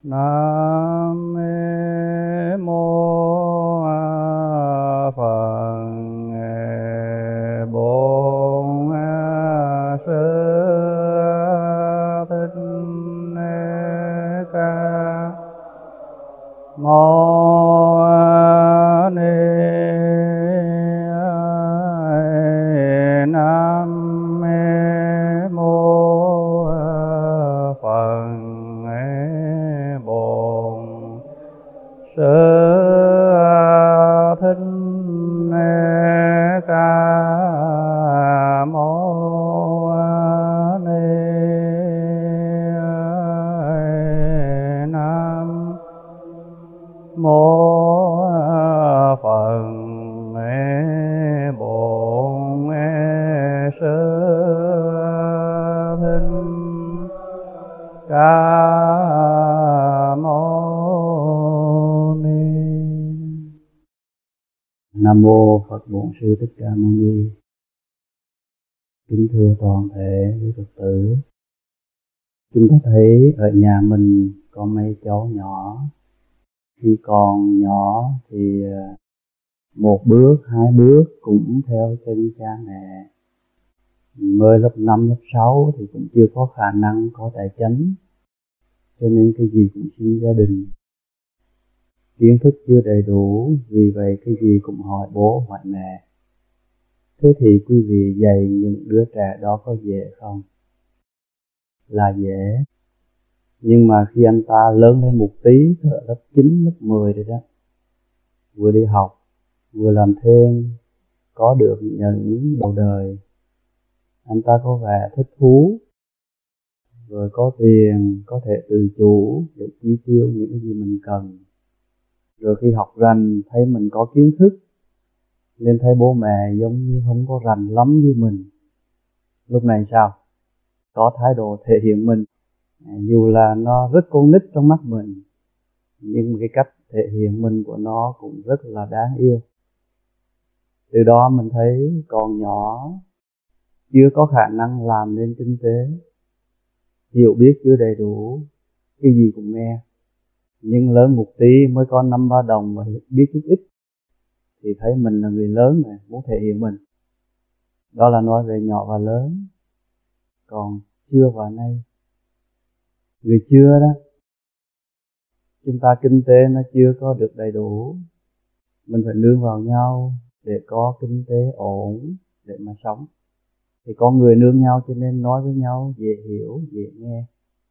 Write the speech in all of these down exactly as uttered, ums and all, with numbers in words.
Nam mô Phật Bổn Sư Thích Ca Mâu Ni. Nam mô Phật Bổn Sư Thích Ca Mâu Ni. Nam mô Phật Bổn Sư Thích Ca Mâu Ni. Nam mô Phật Bổn Sư Thích Ca Mâu Ni. Kính thưa toàn thể quý Phật tử, chúng ta thấy ở nhà mình có mấy cháu nhỏ. Khi còn nhỏ thì một bước, hai bước cũng theo chân cha mẹ. Mới lớp năm, lớp sáu thì cũng chưa có khả năng có tài chánh, cho nên cái gì cũng xin gia đình. Kiến thức chưa đầy đủ, vì vậy cái gì cũng hỏi bố hỏi mẹ. Thế thì quý vị dạy những đứa trẻ đó có dễ không? Là dễ. Nhưng mà khi anh ta lớn lên một tí, ở lớp chín, lớp mười rồi đó, vừa đi học, vừa làm thêm, có được những đầu đời, anh ta có vẻ thích thú, rồi có tiền, có thể tự chủ để chi tiêu những cái gì mình cần. Rồi khi học rành thấy mình có kiến thức, nên thấy bố mẹ giống như không có rành lắm như mình. Lúc này sao? Có thái độ thể hiện mình, dù là nó rất con nít trong mắt mình, nhưng cái cách thể hiện mình của nó cũng rất là đáng yêu. Từ đó mình thấy còn nhỏ, chưa có khả năng làm nên kinh tế, hiểu biết chưa đầy đủ, cái gì cũng nghe. Nhưng lớn một tí mới có năm ba đồng mà biết chút ít, thì thấy mình là người lớn này, muốn thể hiện mình. Đó là nói về nhỏ và lớn. Còn xưa và nay, người xưa đó, chúng ta kinh tế nó chưa có được đầy đủ, mình phải nương vào nhau để có kinh tế ổn để mà sống. Thì con người nương nhau cho nên nói với nhau dễ hiểu, dễ nghe.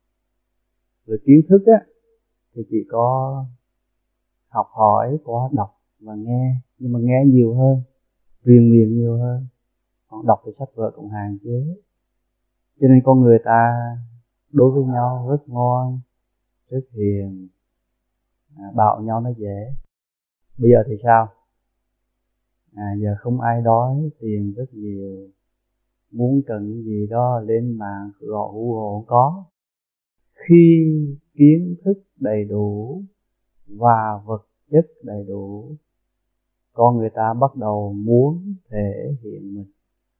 Rồi kiến thức á thì chỉ có học hỏi qua đọc và nghe, nhưng mà nghe nhiều hơn, truyền miệng nhiều hơn. Còn đọc thì sách vở cũng hạn chế. Cho nên con người ta đối với nhau rất ngoan, rất hiền, à, bảo nhau nó dễ. Bây giờ thì sao? À, giờ không ai đói, tiền rất nhiều, muốn cần gì đó lên mạng gọi hú hồn có. Khi kiến thức đầy đủ và vật chất đầy đủ, con người ta bắt đầu muốn thể hiện mình.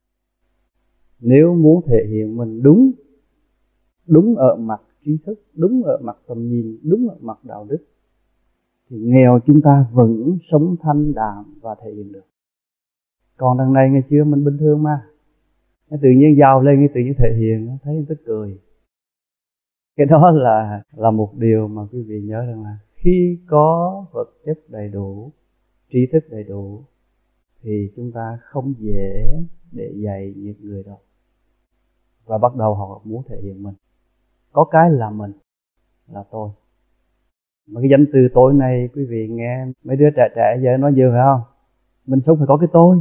Nếu muốn thể hiện mình đúng, đúng ở mặt trí thức, đúng ở mặt tầm nhìn, đúng ở mặt đạo đức, thì nghèo chúng ta vẫn sống thanh đạm và thể hiện được. Còn đằng này ngày xưa mình bình thường mà, tự nhiên giàu lên, tự nhiên thể hiện, thấy tức cười. Cái đó là là một điều mà quý vị nhớ rằng là khi có vật chất đầy đủ, trí thức đầy đủ, thì chúng ta không dễ để dạy những người đó. Và bắt đầu họ muốn thể hiện mình. Có cái là mình, là tôi. Mà cái danh từ tôi này quý vị nghe mấy đứa trẻ trẻ giờ nói nhiều phải không? Mình sống phải có cái tôi.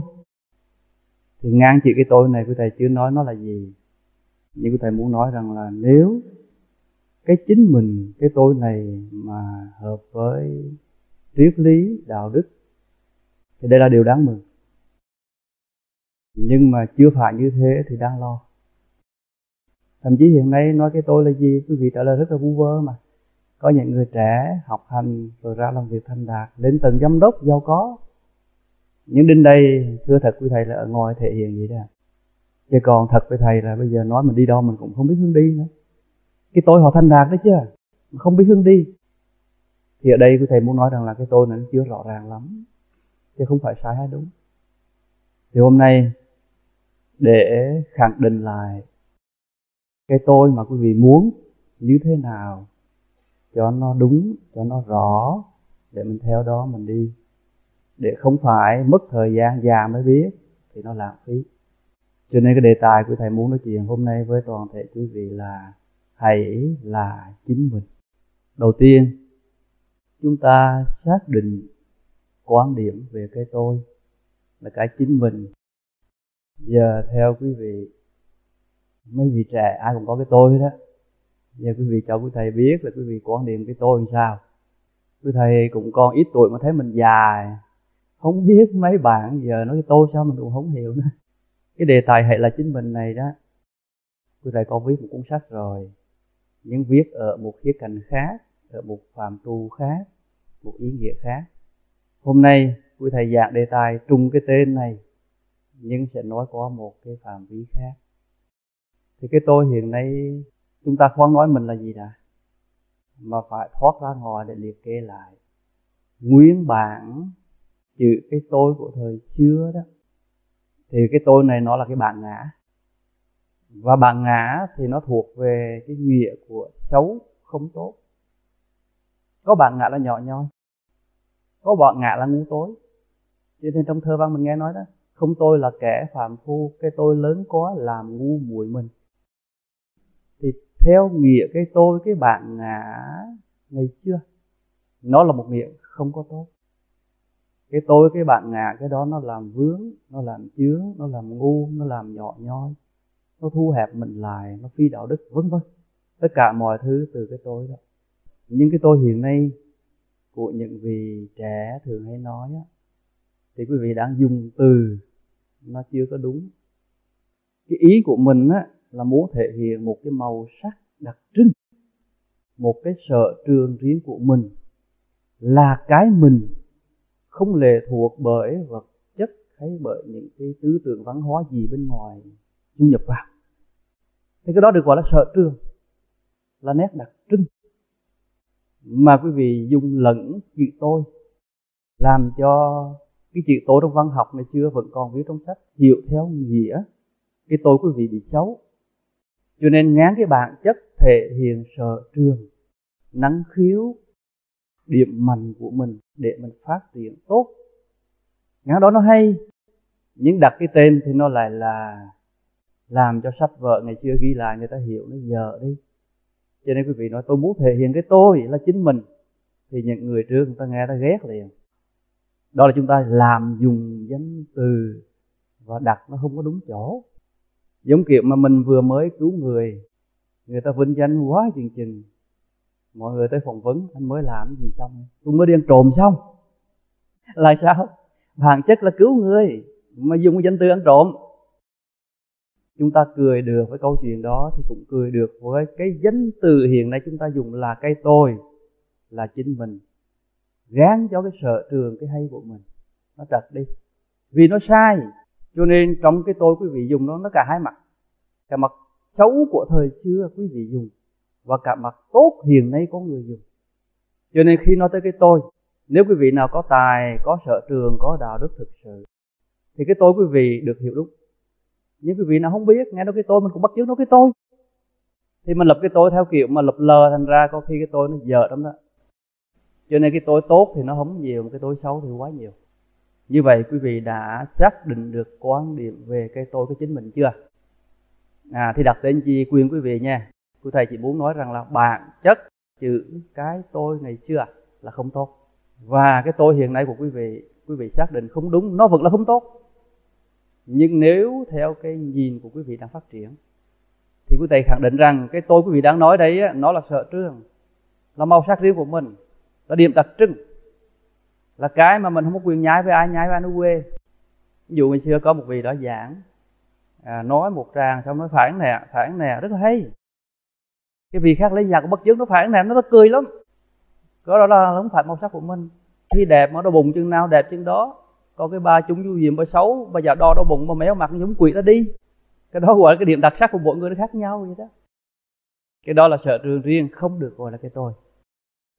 Thì ngang chữ cái tôi này quý thầy chưa nói nó là gì. Nhưng quý thầy muốn nói rằng là nếu cái chính mình, cái tôi này mà hợp với triết lý, đạo đức, thì đây là điều đáng mừng. Nhưng mà chưa phải như thế thì đáng lo. Thậm chí hiện nay nói cái tôi là gì, quý vị trả lời rất là vu vơ mà. Có những người trẻ học hành rồi ra làm việc thành đạt, lên tầng giám đốc giàu có. Nhưng đến đây thưa thật quý thầy là ở ngoài thể hiện gì đó. Chứ còn thật với thầy là bây giờ nói mình đi đâu mình cũng không biết hướng đi nữa. Cái tôi họ thành đạt đó chứ, mà không biết hướng đi. Thì ở đây quý thầy muốn nói rằng là cái tôi này nó chưa rõ ràng lắm, chứ không phải sai hay đúng. Thì hôm nay để khẳng định lại cái tôi mà quý vị muốn như thế nào cho nó đúng, cho nó rõ, để mình theo đó mình đi, để không phải mất thời gian già mới biết thì nó lãng phí. Cho nên cái đề tài của thầy muốn nói chuyện hôm nay với toàn thể quý vị là hãy là chính mình. Đầu tiên, chúng ta xác định quan điểm về cái tôi là cái chính mình. Giờ theo quý vị, mấy vị trẻ ai cũng có cái tôi đó. Giờ quý vị cho quý thầy biết là quý vị quan điểm cái tôi làm sao. Quý thầy cũng còn ít tuổi mà thấy mình dài, không biết mấy bạn giờ nói cái tôi sao mình cũng không hiểu nữa. Cái đề tài hãy là chính mình này đó, quý thầy có viết một cuốn sách rồi, nhưng viết ở một khía cạnh khác, ở một phạm trù khác, một ý nghĩa khác. Hôm nay quý thầy giảng đề tài trùng cái tên này, nhưng sẽ nói qua một cái phạm vi khác. Thì cái tôi hiện nay chúng ta khoan nói mình là gì đã, mà phải thoát ra ngoài để liệt kê lại. Nguyên bản chữ cái tôi của thời xưa đó, thì cái tôi này nó là cái bản ngã. Và bản ngã thì nó thuộc về cái nghĩa của xấu, không tốt. Có bản ngã là nhỏ nhoi, có bản ngã là ngu tối. Cho nên trong thơ văn mình nghe nói đó, không tôi là kẻ phàm phu, cái tôi lớn quá làm ngu muội mình. Thì theo nghĩa cái tôi, cái bản ngã ngày xưa, nó là một nghĩa không có tốt. Cái tôi, cái bản ngã, cái đó nó làm vướng, nó làm chướng, nó làm ngu, nó làm nhỏ nhoi, nó thu hẹp mình lại, nó phi đạo đức, vân vân. Tất cả mọi thứ từ cái tôi đó. Nhưng cái tôi hiện nay của những vị trẻ thường hay nói á, thì quý vị đang dùng từ nó chưa có đúng. Cái ý của mình á là muốn thể hiện một cái màu sắc đặc trưng, một cái sở trường riêng của mình, là cái mình, không lệ thuộc bởi vật chất hay bởi những cái tư tưởng văn hóa gì bên ngoài du nhập vào. Thì cái đó được gọi là sở trường, là nét đặc trưng. Mà quý vị dùng lẫn chữ tôi, làm cho cái chữ tôi trong văn học ngày xưa vẫn còn viết trong sách, hiểu theo nghĩa cái tôi quý vị bị xấu. Cho nên ngán cái bản chất thể hiện sở trường, năng khiếu, điểm mạnh của mình để mình phát triển tốt. Ngán đó nó hay, nhưng đặt cái tên thì nó lại là làm cho sách vở ngày xưa ghi lại người ta hiểu nó dở đi. Cho nên quý vị nói tôi muốn thể hiện cái tôi là chính mình, thì những người trước người ta nghe ta ghét liền. Đó là chúng ta làm dùng danh từ và đặt nó không có đúng chỗ. Giống kiểu mà mình vừa mới cứu người, người ta vinh danh quá chừng chừng, mọi người tới phỏng vấn, anh mới làm cái gì xong? Tôi mới đi ăn trộm xong. Là sao? Bản chất là cứu người mà dùng cái danh từ ăn trộm. Chúng ta cười được với câu chuyện đó thì cũng cười được với cái danh từ hiện nay chúng ta dùng là cái tôi, là chính mình. Gán cho cái sở trường, cái hay của mình nó trật đi, vì nó sai. Cho nên trong cái tôi quý vị dùng nó nó cả hai mặt. Cả mặt xấu của thời xưa quý vị dùng, và cả mặt tốt hiện nay có người dùng. Cho nên khi nói tới cái tôi, nếu quý vị nào có tài, có sở trường, có đạo đức thực sự, thì cái tôi quý vị được hiểu đúng. Nhưng quý vị nào không biết, nghe nói cái tôi mình cũng bắt chước nói cái tôi, thì mình lập cái tôi theo kiểu mà lập lờ, thành ra có khi cái tôi nó dở lắm đó. Cho nên cái tôi tốt thì nó không nhiều, mà cái tôi xấu thì quá nhiều. Như vậy quý vị đã xác định được quan điểm về cái tôi, cái chính mình chưa? À, thì đặt tên chi quyền quý vị nha. Cô thầy chỉ muốn nói rằng là bản chất chữ cái tôi ngày xưa là không tốt. Và cái tôi hiện nay của quý vị, quý vị xác định không đúng, nó vẫn là không tốt. Nhưng nếu theo cái nhìn của quý vị đang phát triển, thì quý thầy khẳng định rằng cái tôi quý vị đang nói đây á, nó là sở trường, là màu sắc riêng của mình, là điểm đặc trưng, là cái mà mình không có quyền nhái với ai, nhái với ai nó quê. Ví dụ ngày xưa có một vị đó giảng, à, nói một tràng xong nói phản nè, phản nè, rất là hay. Cái vị khác lấy nhạc của bất chước nó phản nè, nó nó cười lắm. Có đó là không phải màu sắc của mình. Khi đẹp mà đau bụng chừng nào đẹp chừng đó. Còn cái bà chúng du diệm bà xấu, bà giả đo đau bụng, bà méo mặt giống quỷ nó đi. Cái đó gọi là cái điểm đặc sắc của mỗi người nó khác nhau vậy đó. Cái đó là sở trường riêng, không được gọi là cái tôi.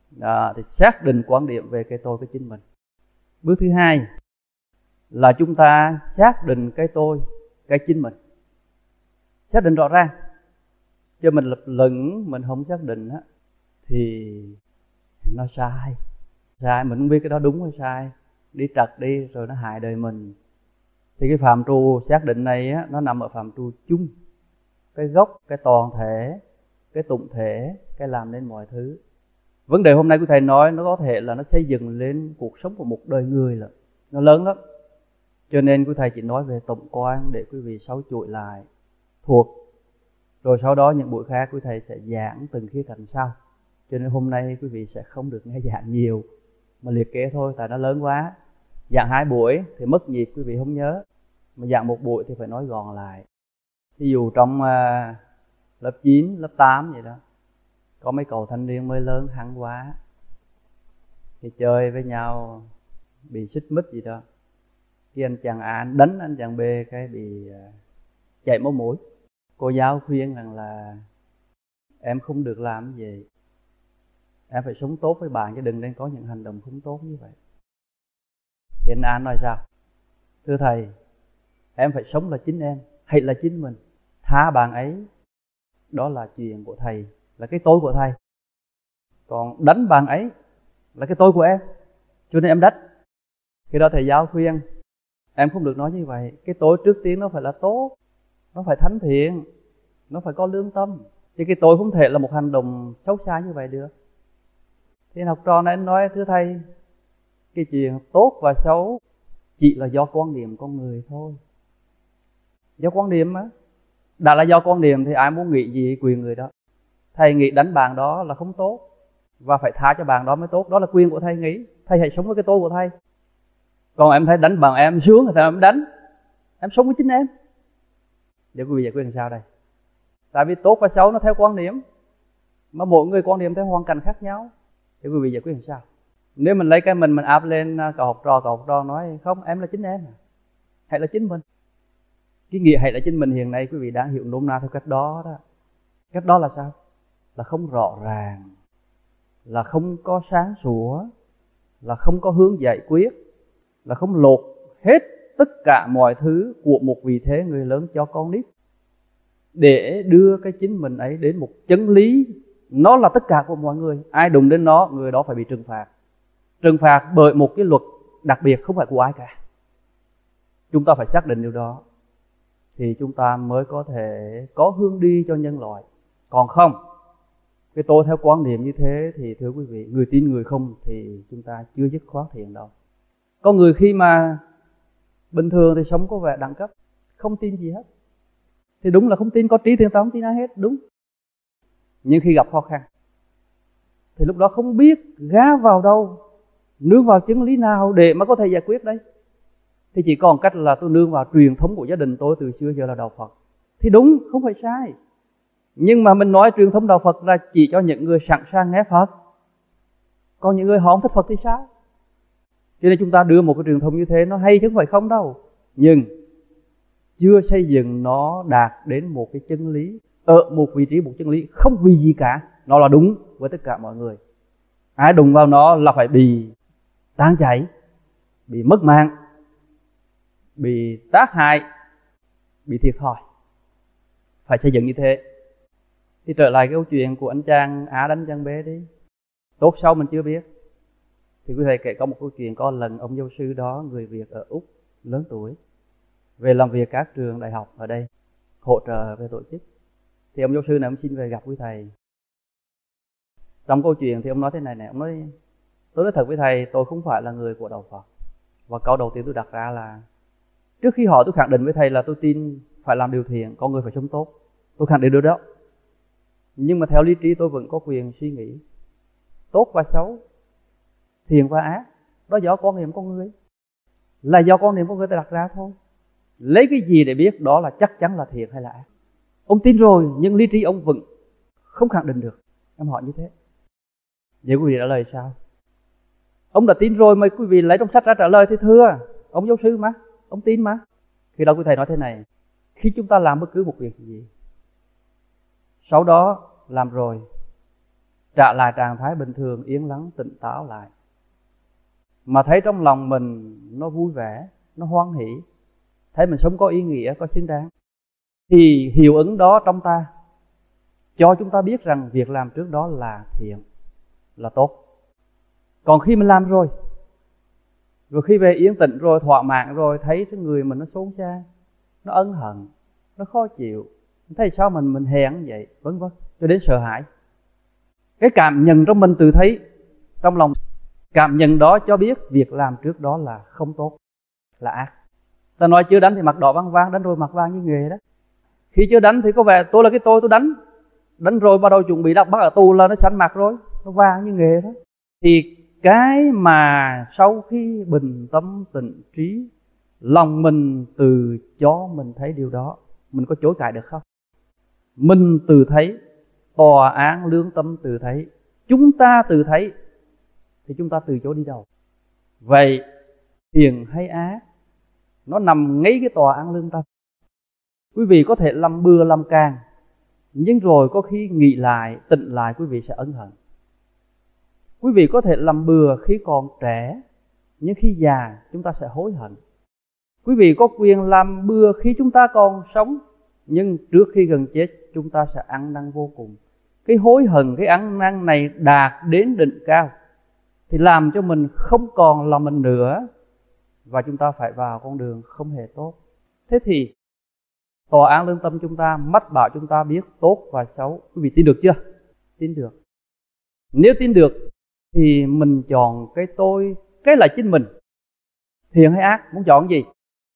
Đó, thì xác định quan điểm về cái tôi, cái chính mình. Bước thứ hai là chúng ta xác định cái tôi, cái chính mình. Xác định rõ ràng. Chứ mình lập lửng, mình không xác định á, thì nó sai. Sai, mình không biết cái đó đúng hay sai. Đi trật đi rồi nó hại đời mình. Thì cái phạm trù xác định này á, nó nằm ở phạm trù chung. Cái gốc, cái toàn thể, cái tụng thể, cái làm nên mọi thứ. Vấn đề hôm nay của thầy nói nó có thể là nó xây dựng lên cuộc sống của một đời người là nó lớn lắm. Cho nên của thầy chỉ nói về tổng quan để quý vị sáu chuỗi lại thuộc. Rồi sau đó những buổi khác quý thầy sẽ giảng từng khía cạnh sau. Cho nên hôm nay quý vị sẽ không được nghe giảng nhiều mà liệt kê thôi, tại nó lớn quá. Giảng hai buổi thì mất nhịp, quý vị không nhớ. Mà giảng một buổi thì phải nói gọn lại. Ví dụ trong uh, lớp chín, lớp tám vậy đó, có mấy cậu thanh niên mới lớn hẳn quá, thì chơi với nhau bị xích mích gì đó, khi anh chàng A anh đánh anh chàng B cái bị uh, chảy máu mũi. Cô giáo khuyên rằng là em không được làm cái gì, em phải sống tốt với bạn chứ đừng nên có những hành động không tốt như vậy. Thì anh An nói sao? Thưa thầy, em phải sống là chính em, hay là chính mình. Tha bạn ấy, đó là chuyện của thầy, là cái tôi của thầy. Còn đánh bạn ấy là cái tôi của em, cho nên em đánh. Khi đó thầy giáo khuyên em không được nói như vậy. Cái tôi trước tiên nó phải là tốt, nó phải thánh thiện, nó phải có lương tâm. Chứ cái tôi không thể là một hành động xấu xa như vậy được. Thì học trò này anh nói, thưa thầy, cái chuyện tốt và xấu chỉ là do quan điểm con người thôi. Do quan điểm á. Đã là do quan điểm thì ai muốn nghĩ gì quyền người đó. Thầy nghĩ đánh bạn đó là không tốt và phải tha cho bạn đó mới tốt. Đó là quyền của thầy nghĩ. Thầy hãy sống với cái tôi của thầy. Còn em thấy đánh bạn em xuống thì em đánh. Em sống với chính em. Để quý vị giải quyết làm sao đây? Tại vì tốt và xấu nó theo quan điểm, mà mỗi người quan điểm theo hoàn cảnh khác nhau. Để quý vị giải quyết làm sao? Nếu mình lấy cái mình mình áp lên cậu học trò, cậu học trò nói không, em là chính em, hãy là chính mình. Cái nghĩa hãy là chính mình hiện nay quý vị đang hiểu nôm na theo cách đó đó. Cách đó là sao? Là không rõ ràng, là không có sáng sủa, là không có hướng giải quyết, là không lột hết tất cả mọi thứ của một vị thế người lớn cho con nít, để đưa cái chính mình ấy đến một chân lý. Nó là tất cả của mọi người. Ai đụng đến nó, người đó phải bị trừng phạt. Trừng phạt bởi một cái luật đặc biệt không phải của ai cả. Chúng ta phải xác định điều đó, thì chúng ta mới có thể có hướng đi cho nhân loại. Còn không, cái tôi theo quan điểm như thế thì thưa quý vị, người tin người không thì chúng ta chưa dứt khoát thiện đâu. Có người khi mà bình thường thì sống có vẻ đẳng cấp, không tin gì hết, thì đúng là không tin, có trí thì ta không tin ai hết, đúng. Nhưng khi gặp khó khăn thì lúc đó không biết gá vào đâu, nương vào chân lý nào để mà có thể giải quyết đấy. Thì chỉ còn cách là tôi nương vào truyền thống của gia đình tôi từ xưa giờ là đạo Phật. Thì đúng, không phải sai. Nhưng mà mình nói truyền thống đạo Phật là chỉ cho những người sẵn sàng nghe Phật. Còn những người họ không thích Phật thì sao? Cho nên chúng ta đưa một cái truyền thống như thế nó hay chứ không phải không đâu. Nhưng chưa xây dựng nó đạt đến một cái chân lý, ở một vị trí, một chân lý không vì gì cả. Nó là đúng với tất cả mọi người. Ai đụng vào nó là phải bị tan chảy, bị mất mạng, bị tác hại, bị thiệt thòi. Phải xây dựng như thế. Thì trở lại cái câu chuyện của anh chàng A đánh chàng B đi. Tốt xấu mình chưa biết. Thì quý thầy kể có một câu chuyện, có lần ông giáo sư đó, người Việt ở Úc, lớn tuổi, về làm việc các trường đại học ở đây, hỗ trợ về tổ chức. Thì ông giáo sư này ông xin về gặp quý thầy. Trong câu chuyện thì ông nói thế này này, ông nói, tôi nói thật với thầy, tôi không phải là người của đạo Phật. Và câu đầu tiên tôi đặt ra là, trước khi hỏi tôi khẳng định với thầy là tôi tin phải làm điều thiện, con người phải sống tốt. Tôi khẳng định điều đó. Nhưng mà theo lý trí tôi vẫn có quyền suy nghĩ tốt và xấu, thiện và ác. Đó do quan niệm con người, là do quan niệm con người ta đặt ra thôi. Lấy cái gì để biết đó là chắc chắn là thiện hay là ác? Ông tin rồi nhưng lý trí ông vẫn không khẳng định được. Em hỏi như thế, vậy quý vị trả lời sao? Ông đã tin rồi mà quý vị lấy trong sách ra trả lời thì thưa, ông giáo sư mà, ông tin mà. Khi đó quý thầy nói thế này, khi chúng ta làm bất cứ một việc gì, sau đó làm rồi trả lại trạng thái bình thường, yên lắng, tỉnh táo lại. Mà thấy trong lòng mình nó vui vẻ, nó hoan hỷ, thấy mình sống có ý nghĩa, có xứng đáng, thì hiệu ứng đó trong ta cho chúng ta biết rằng việc làm trước đó là thiện, là tốt. Còn khi mình làm rồi, rồi khi về yên tĩnh rồi, thỏa mãn rồi, thấy cái người mình nó xốn xang, nó ân hận, nó khó chịu, thấy sao mình mình hèn vậy, vân vân, cho đến sợ hãi. Cái cảm nhận trong mình tự thấy, trong lòng cảm nhận đó cho biết việc làm trước đó là không tốt, là ác. Ta nói chưa đánh thì mặt đỏ văng vang, đánh rồi mặt vàng như nghề đó. Khi chưa đánh thì có vẻ tôi là cái tôi tôi đánh, đánh rồi bắt đầu chuẩn bị đọc bắt ở tù là nó xanh mặt rồi, nó vàng như nghề đó. Thì cái mà sau khi bình tâm tịnh trí, lòng mình từ cho mình thấy điều đó, mình có chối cãi được không? Mình từ thấy, tòa án lương tâm từ thấy, chúng ta từ thấy, thì chúng ta từ chối đi đâu? Vậy thiện hay ác nó nằm ngay cái tòa án lương tâm. Quý vị có thể làm bừa làm càng, nhưng rồi có khi nghĩ lại, tịnh lại, quý vị sẽ ân hận. Quý vị có thể làm bừa khi còn trẻ, nhưng khi già chúng ta sẽ hối hận. Quý vị có quyền làm bừa khi chúng ta còn sống, nhưng trước khi gần chết chúng ta sẽ ăn năn vô cùng. Cái hối hận, cái ăn năn này đạt đến đỉnh cao thì làm cho mình không còn là mình nữa, và chúng ta phải vào con đường không hề tốt. Thế thì tòa án lương tâm chúng ta mách bảo chúng ta biết tốt và xấu. Quý vị tin được chưa? Tin được. Nếu tin được thì mình chọn cái tôi, cái là chính mình. Thiện hay ác, muốn chọn gì?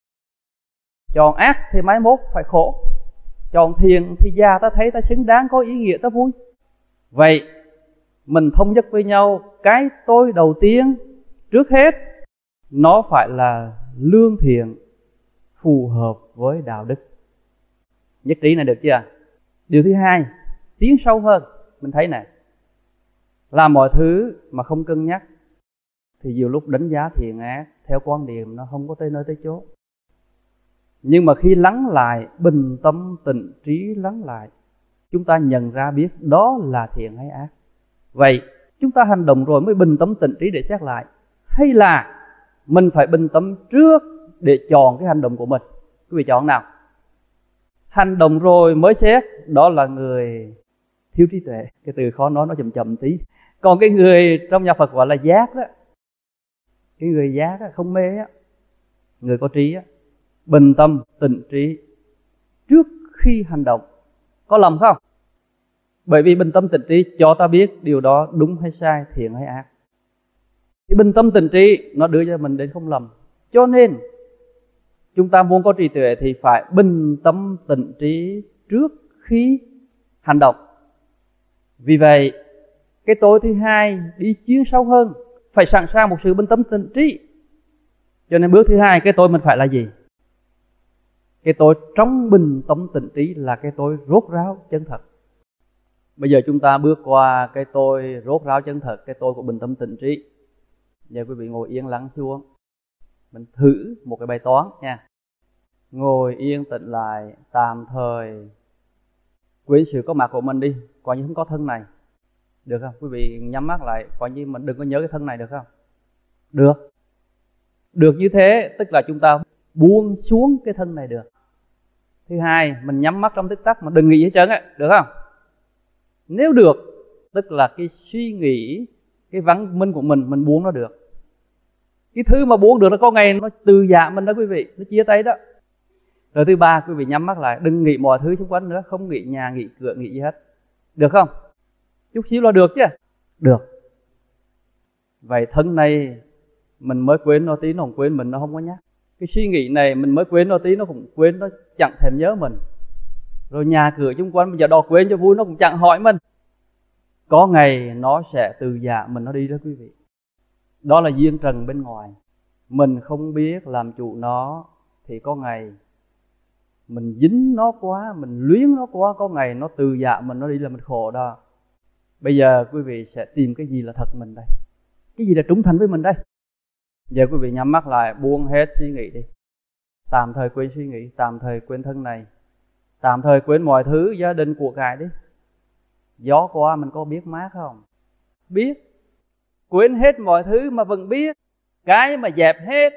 Chọn ác thì mai mốt phải khổ. Chọn thiện thì già ta thấy ta xứng đáng, có ý nghĩa, ta vui. Vậy mình thống nhất với nhau, cái tôi đầu tiên trước hết nó phải là lương thiện, phù hợp với đạo đức. Nhất trí này được chưa? Điều thứ hai, tiến sâu hơn, mình thấy này, làm mọi thứ mà không cân nhắc thì nhiều lúc đánh giá thiện ác theo quan điểm nó không có tới nơi tới chỗ. Nhưng mà khi lắng lại, bình tâm tịnh trí lắng lại, chúng ta nhận ra biết đó là thiện hay ác. Vậy chúng ta hành động rồi mới bình tâm tịnh trí để xét lại, hay là mình phải bình tâm trước để chọn cái hành động của mình? Quý vị chọn nào? Hành động rồi mới xét, đó là người thiếu trí tuệ. Cái từ khó nói, nó chậm chậm tí. Còn cái người trong nhà Phật gọi là giác đó, cái người giác đó, không mê á, người có trí á, bình tâm tịnh trí trước khi hành động. Có lầm không? Bởi vì bình tâm tịnh trí cho ta biết điều đó đúng hay sai, thiện hay ác. Thì bình tâm tịnh trí nó đưa cho mình đến không lầm. Cho nên chúng ta muốn có trí tuệ thì phải bình tâm tịnh trí trước khi hành động. Vì vậy cái tôi thứ hai đi chuyên sâu hơn, phải sẵn sàng một sự bình tâm tịnh trí. Cho nên bước thứ hai, cái tôi mình phải là gì? Cái tôi trong bình tâm tịnh trí là cái tôi rốt ráo chân thật. Bây giờ chúng ta bước qua cái tôi rốt ráo chân thật, cái tôi của bình tâm tịnh trí. Giờ quý vị ngồi yên lắng xuống, mình thử một cái bài toán nha. Ngồi yên tĩnh lại, tạm thời quên sự có mặt của mình đi, coi như không có thân này. Được không? Quý vị nhắm mắt lại, coi như mình đừng có nhớ cái thân này, được không? Được. Được như thế, tức là chúng ta buông xuống cái thân này được. Thứ hai, mình nhắm mắt trong tích tắc mà đừng nghĩ hết trơn á, được không? Nếu được, tức là cái suy nghĩ, cái văn minh của mình, mình buông nó được. Cái thứ mà buông được nó có ngày nó từ dạ mình đó quý vị, nó chia tay đó. Rồi thứ ba, quý vị nhắm mắt lại, đừng nghĩ mọi thứ xung quanh nữa, không nghĩ nhà, nghĩ cửa, nghĩ gì hết. Được không? Chút xíu là được chứ? Được. Vậy thân này mình mới quên nó tí, nó không quên mình, nó không có nhắc. Cái suy nghĩ này mình mới quên nó tí, nó cũng quên, nó chẳng thèm nhớ mình. Rồi nhà cửa xung quanh bây giờ đòi quên cho vui, nó cũng chẳng hỏi mình. Có ngày nó sẽ từ dạ mình, nó đi đó quý vị. Đó là duyên trần bên ngoài. Mình không biết làm chủ nó thì có ngày mình dính nó quá, mình luyến nó quá, có ngày nó từ dạ mình, nó đi là mình khổ đó. Bây giờ quý vị sẽ tìm cái gì là thật mình đây, cái gì là trung thành với mình đây. Giờ quý vị nhắm mắt lại, buông hết suy nghĩ đi. Tạm thời quên suy nghĩ, tạm thời quên thân này, tạm thời quên mọi thứ gia đình của cải đi. Gió qua mình có biết mát không? biết, quên hết mọi thứ mà vẫn biết, cái mà dẹp hết.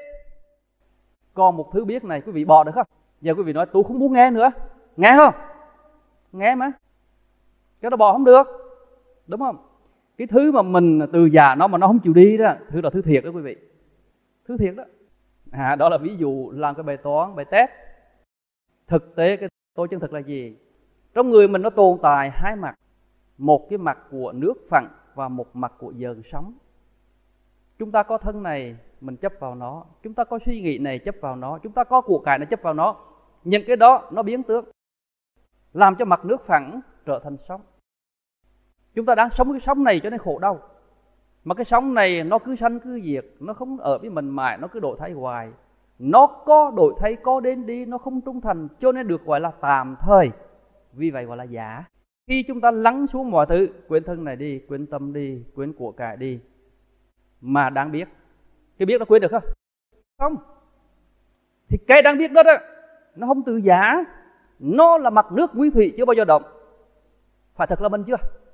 Còn một thứ biết này quý vị bỏ được không? Giờ quý vị nói tôi không muốn nghe nữa, nghe không? Nghe mà, cái đó bỏ không được, đúng không? Cái thứ mà mình từ già nó mà nó không chịu đi đó, thứ đó thứ thiệt đó quý vị, thứ thiệt đó. À, đó là ví dụ làm cái bài toán, bài test. Thực tế cái tôi chân thực là gì? Trong người mình nó tồn tại hai mặt, một cái mặt của nước phẳng và một mặt của dợn sóng. Chúng ta có thân này mình chấp vào nó, chúng ta có suy nghĩ này chấp vào nó, chúng ta có của cải này chấp vào nó. Những cái đó nó biến tướng, làm cho mặt nước phẳng trở thành sóng. Chúng ta đang sống cái sóng này cho nên khổ đau. Mà cái sóng này nó cứ sanh cứ diệt, nó không ở với mình mãi, nó cứ đổi thay hoài. Nó có đổi thay, có đến đi, nó không trung thành, cho nên được gọi là tạm thời. Vì vậy gọi là giả. Khi chúng ta lắng xuống mọi thứ, quên thân này đi, quên tâm đi, quên của cải đi, mà đang biết, cái biết nó quên được không? Không. Thì cái đang biết đó đó, nó không từ giả, nó là mặt nước nguyên thủy chưa bao giờ động. Phải thật là mình chưa?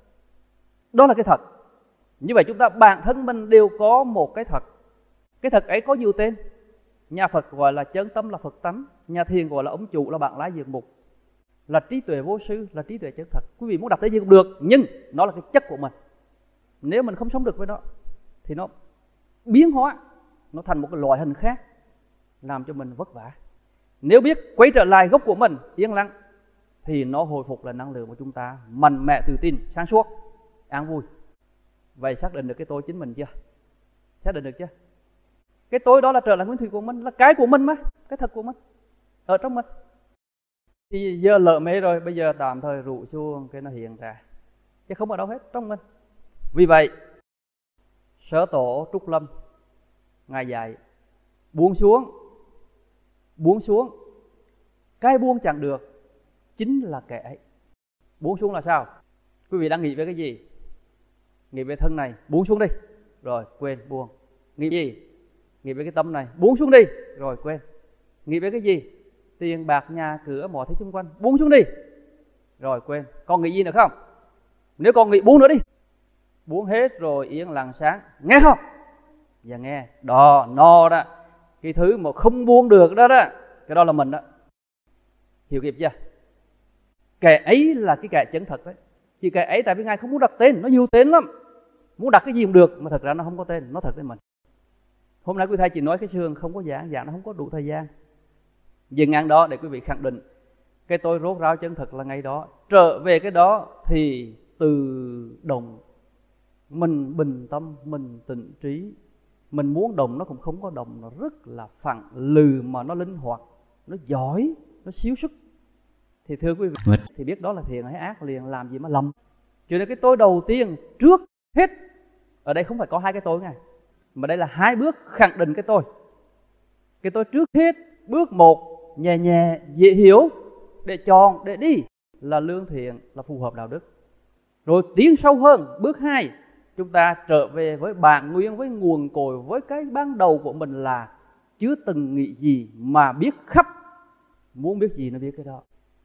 Đó là cái thật. Như vậy chúng ta bản thân mình đều có một cái thật. Cái thật ấy có nhiều tên. Nhà Phật gọi là chân tâm, là Phật tánh. Nhà Thiền gọi là ông chủ, là bạn lái dược mục, là trí tuệ vô sư, là trí tuệ chân thật. Quý vị muốn đặt tên gì cũng được, nhưng nó là cái chất của mình. Nếu mình không sống được với nó thì nó biến hóa, nó thành một cái loại hình khác, làm cho mình vất vả. Nếu biết quay trở lại gốc của mình, yên lặng, thì nó hồi phục lại năng lượng của chúng ta, mạnh mẽ, tự tin, sáng suốt, an vui. Vậy xác định được cái tôi chính mình chưa? Xác định được chưa? Cái tôi đó là trở lại nguyên thủy của mình, là cái của mình mà, cái thật của mình, ở trong mình. Thì giờ lỡ mê rồi, bây giờ tạm thời rụ xuống cái nó hiện ra, chứ không ở đâu hết, trong mình. Vì vậy Sở Tổ Trúc Lâm Ngài dạy buông xuống, buông xuống. Cái buông chẳng được chính là kẻ ấy. Buông xuống là sao? Quý vị đang nghĩ về cái gì? Nghĩ về thân này, buông xuống đi, rồi quên, buông. Nghĩ gì? Nghĩ về cái tâm này, buông xuống đi, rồi quên. Nghĩ về cái gì? Tiền bạc nhà cửa mọi thứ xung quanh, buông xuống đi, rồi quên. Còn nghĩ gì nữa không? Nếu còn nghĩ, buông nữa đi. Buông hết rồi yên lặng sáng, nghe không? Dạ nghe. Đó, no đó. Cái thứ mà không buông được đó đó, cái đó là mình đó. Hiểu kịp chưa? Kẻ ấy là cái kẻ chân thật đấy. Chỉ kẻ ấy tại vì Ngài không muốn đặt tên, nó nhiều tên lắm. Muốn đặt cái gì cũng được, mà thật ra nó không có tên, nó thật với mình. Hôm nay quý thầy chỉ nói cái sườn không có giảng, giảng nó không có đủ thời gian. Dừng ngang đó để quý vị khẳng định cái tôi rốt ráo chân thật là ngay đó. Trở về cái đó thì tự động mình bình tâm, mình tịnh trí. Mình muốn động nó cũng không có động, nó rất là phẳng lừ mà nó linh hoạt, nó giỏi, nó xíu sức. Thì thưa quý vị, thì biết đó là thiện hay ác liền, làm gì mà lầm. Cho nên cái tôi đầu tiên trước hết, ở đây không phải có hai cái tôi ngay, mà đây là hai bước khẳng định cái tôi. Cái tôi trước hết, bước một, nhẹ nhẹ, dễ hiểu, để chọn, để đi, là lương thiện, là phù hợp đạo đức. Rồi tiến sâu hơn, bước hai, chúng ta trở về với bản nguyên, với nguồn cội, với cái ban đầu của mình là chưa từng nghĩ gì mà biết khắp. Muốn biết gì nó biết cái đó.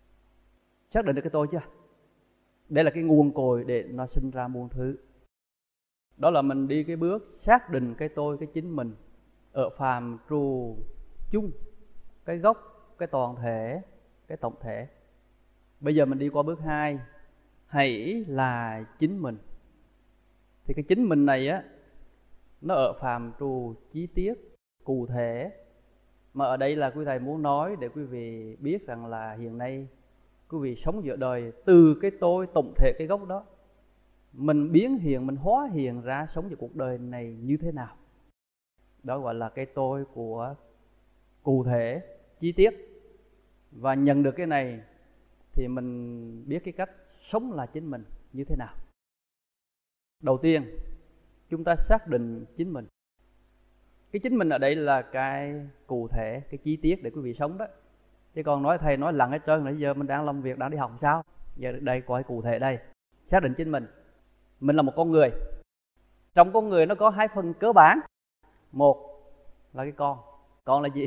Xác định được cái tôi chưa? Đây là cái nguồn cội để nó sinh ra muôn thứ. Đó là mình đi cái bước xác định cái tôi, cái chính mình ở phàm trù chung, cái gốc, cái toàn thể, cái tổng thể. Bây giờ mình đi qua bước hai, hãy là chính mình. Thì cái chính mình này á, nó ở phàm trù chi tiết, cụ thể. Mà ở đây là quý thầy muốn nói để quý vị biết rằng là hiện nay quý vị sống giữa đời từ cái tôi tổng thể, cái gốc đó. Mình biến hiện, mình hóa hiện ra sống giữa cuộc đời này như thế nào. Đó gọi là cái tôi của cụ thể, chi tiết. Và nhận được cái này thì mình biết cái cách sống là chính mình như thế nào. Đầu tiên, chúng ta xác định chính mình. Cái chính mình ở đây là cái cụ thể, cái chi tiết để quý vị sống đó. Chứ còn nói thầy nói lặng hết trơn, nãy giờ mình đang làm việc, đang đi học sao? Giờ đây coi cụ thể đây. Xác định chính mình. Mình là một con người. Trong con người nó có hai phần cơ bản. Một là cái con. Con là gì?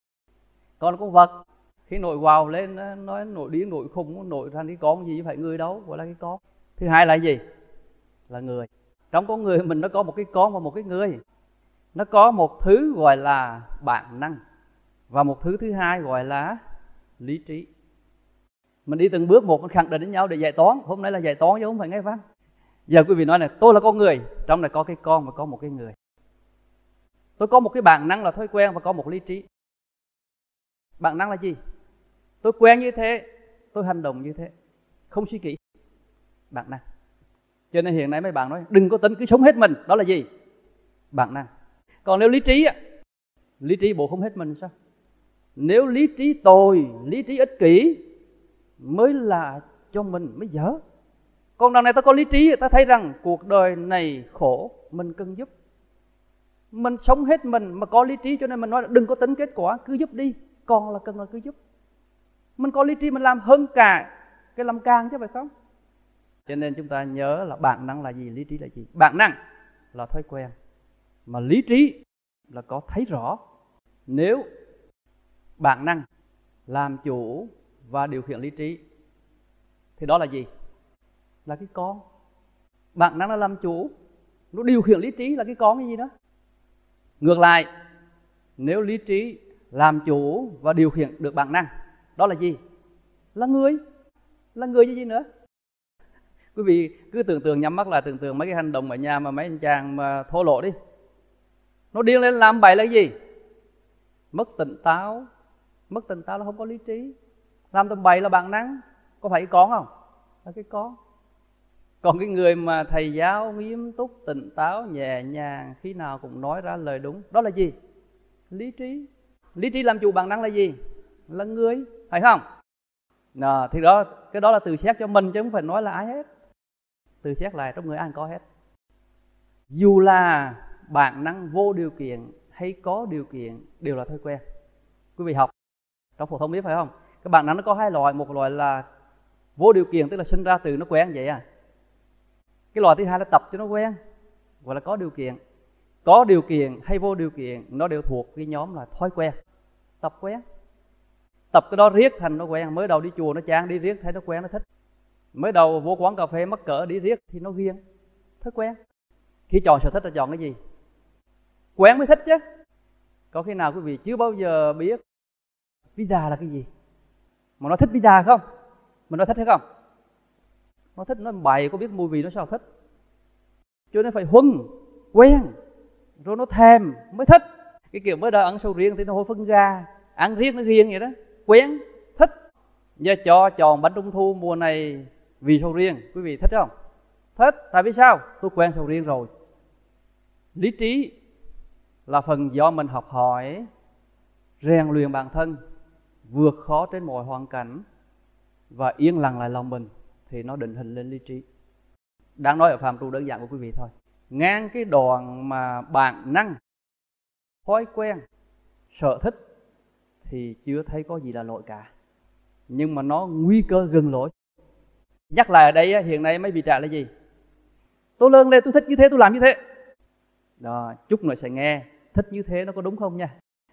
Con là con vật. Khi nổi vào lên nói nổi điên, nổi khùng, nổi thành cái con gì phải người đâu, gọi là cái con. Thứ hai là gì? Là người. Trong con người mình nó có một cái con và một cái người. Nó có một thứ gọi là bản năng và một thứ thứ hai gọi là lý trí. Mình đi từng bước một, mình khẳng định với nhau để dạy toán. Hôm nay là dạy toán chứ không phải nghe văn. Giờ quý vị nói này, tôi là con người, trong này có cái con và có một cái người. Tôi có một cái bản năng là thói quen và có một lý trí. Bản năng là gì? Tôi quen như thế, tôi hành động như thế, không suy nghĩ. Bản năng. Cho nên hiện nay mấy bạn nói đừng có tính, cứ sống hết mình. Đó là gì? Bản năng. Còn nếu lý trí á, lý trí bộ không hết mình sao? Nếu lý trí tồi, lý trí ích kỷ mới là cho mình mới dở. Còn đằng này ta có lý trí, ta thấy rằng cuộc đời này khổ, mình cần giúp. Mình sống hết mình mà có lý trí, cho nên mình nói là đừng có tính kết quả, cứ giúp đi. Còn là cần là cứ giúp. Mình có lý trí mình làm hơn cả cái làm càng chứ phải không? Cho nên chúng ta nhớ là bản năng là gì, lý trí là gì. Bản năng là thói quen, mà lý trí là có thấy rõ. Nếu bản năng làm chủ và điều khiển lý trí thì đó là gì? Là cái con. Bản năng là làm chủ, nó điều khiển lý trí là cái con cái gì đó. Ngược lại, nếu lý trí làm chủ và điều khiển được bản năng, đó là gì? Là người. Là người như gì nữa? Quý vị cứ tưởng tượng, nhắm mắt lại tưởng tượng mấy cái hành động ở nhà mà mấy anh chàng mà thô lỗ đi, nó điên lên làm bậy là cái gì? Mất tỉnh táo. Mất tỉnh táo là không có lý trí. Làm tầm bậy là bản năng. Có phải cái con không? Là cái con. Còn cái người mà thầy giáo nghiêm túc, tỉnh táo, nhẹ nhàng, khi nào cũng nói ra lời đúng, đó là gì? Lý trí. Lý trí làm chủ bản năng là gì? Là người, phải không? Nào, thì đó, cái đó là từ xét cho mình chứ không phải nói là ai hết. Từ xét lại trong người ai có hết. Dù là bản năng vô điều kiện hay có điều kiện đều là thói quen. Quý vị học trong phổ thông biết phải không? Cái bản năng nó có hai loại. Một loại là vô điều kiện, tức là sinh ra từ nó quen vậy à. Cái loại thứ hai là tập cho nó quen, gọi là có điều kiện. Có điều kiện hay vô điều kiện nó đều thuộc cái nhóm là thói quen, tập quen. Tập cái đó riết thành nó quen. Mới đầu đi chùa nó chán, đi riết thấy nó quen, nó thích. Mới đầu vô quán cà phê mắc cỡ, đi riết thì nó ghiền, thói quen. Khi chọn sở thích là chọn cái gì? Quen mới thích chứ. Có khi nào quý vị chưa bao giờ biết pizza là cái gì mà nó thích pizza không? Mình nói thích hay không? Nó thích, nó bày, có biết mùi vị nó sao thích. Cho nên phải huân, quen, rồi nó thèm mới thích. Cái kiểu mới đầu ăn sầu riêng thì nó hôi phân gà, ăn riết nó ghiền vậy đó. Quen, thích. Giờ cho chọn bánh trung thu mùa này vì sầu riêng, quý vị thích không? Thích. Tại vì sao? Tôi quen sầu riêng rồi. Lý trí là phần do mình học hỏi, rèn luyện bản thân, vượt khó trên mọi hoàn cảnh và yên lặng lại lòng mình thì nó định hình lên lý trí. Đang nói ở phạm trù đơn giản của quý vị thôi. Ngang cái đoạn mà bản năng, thói quen, sở thích thì chưa thấy có gì là lỗi cả. Nhưng mà nó nguy cơ gần lỗi. Nhắc lại ở đây hiện nay mấy vị trẻ là gì? Tôi lớn lên tôi thích như thế, tôi làm như thế. Đó, chút nữa sẽ nghe thích như thế nó có đúng không nha.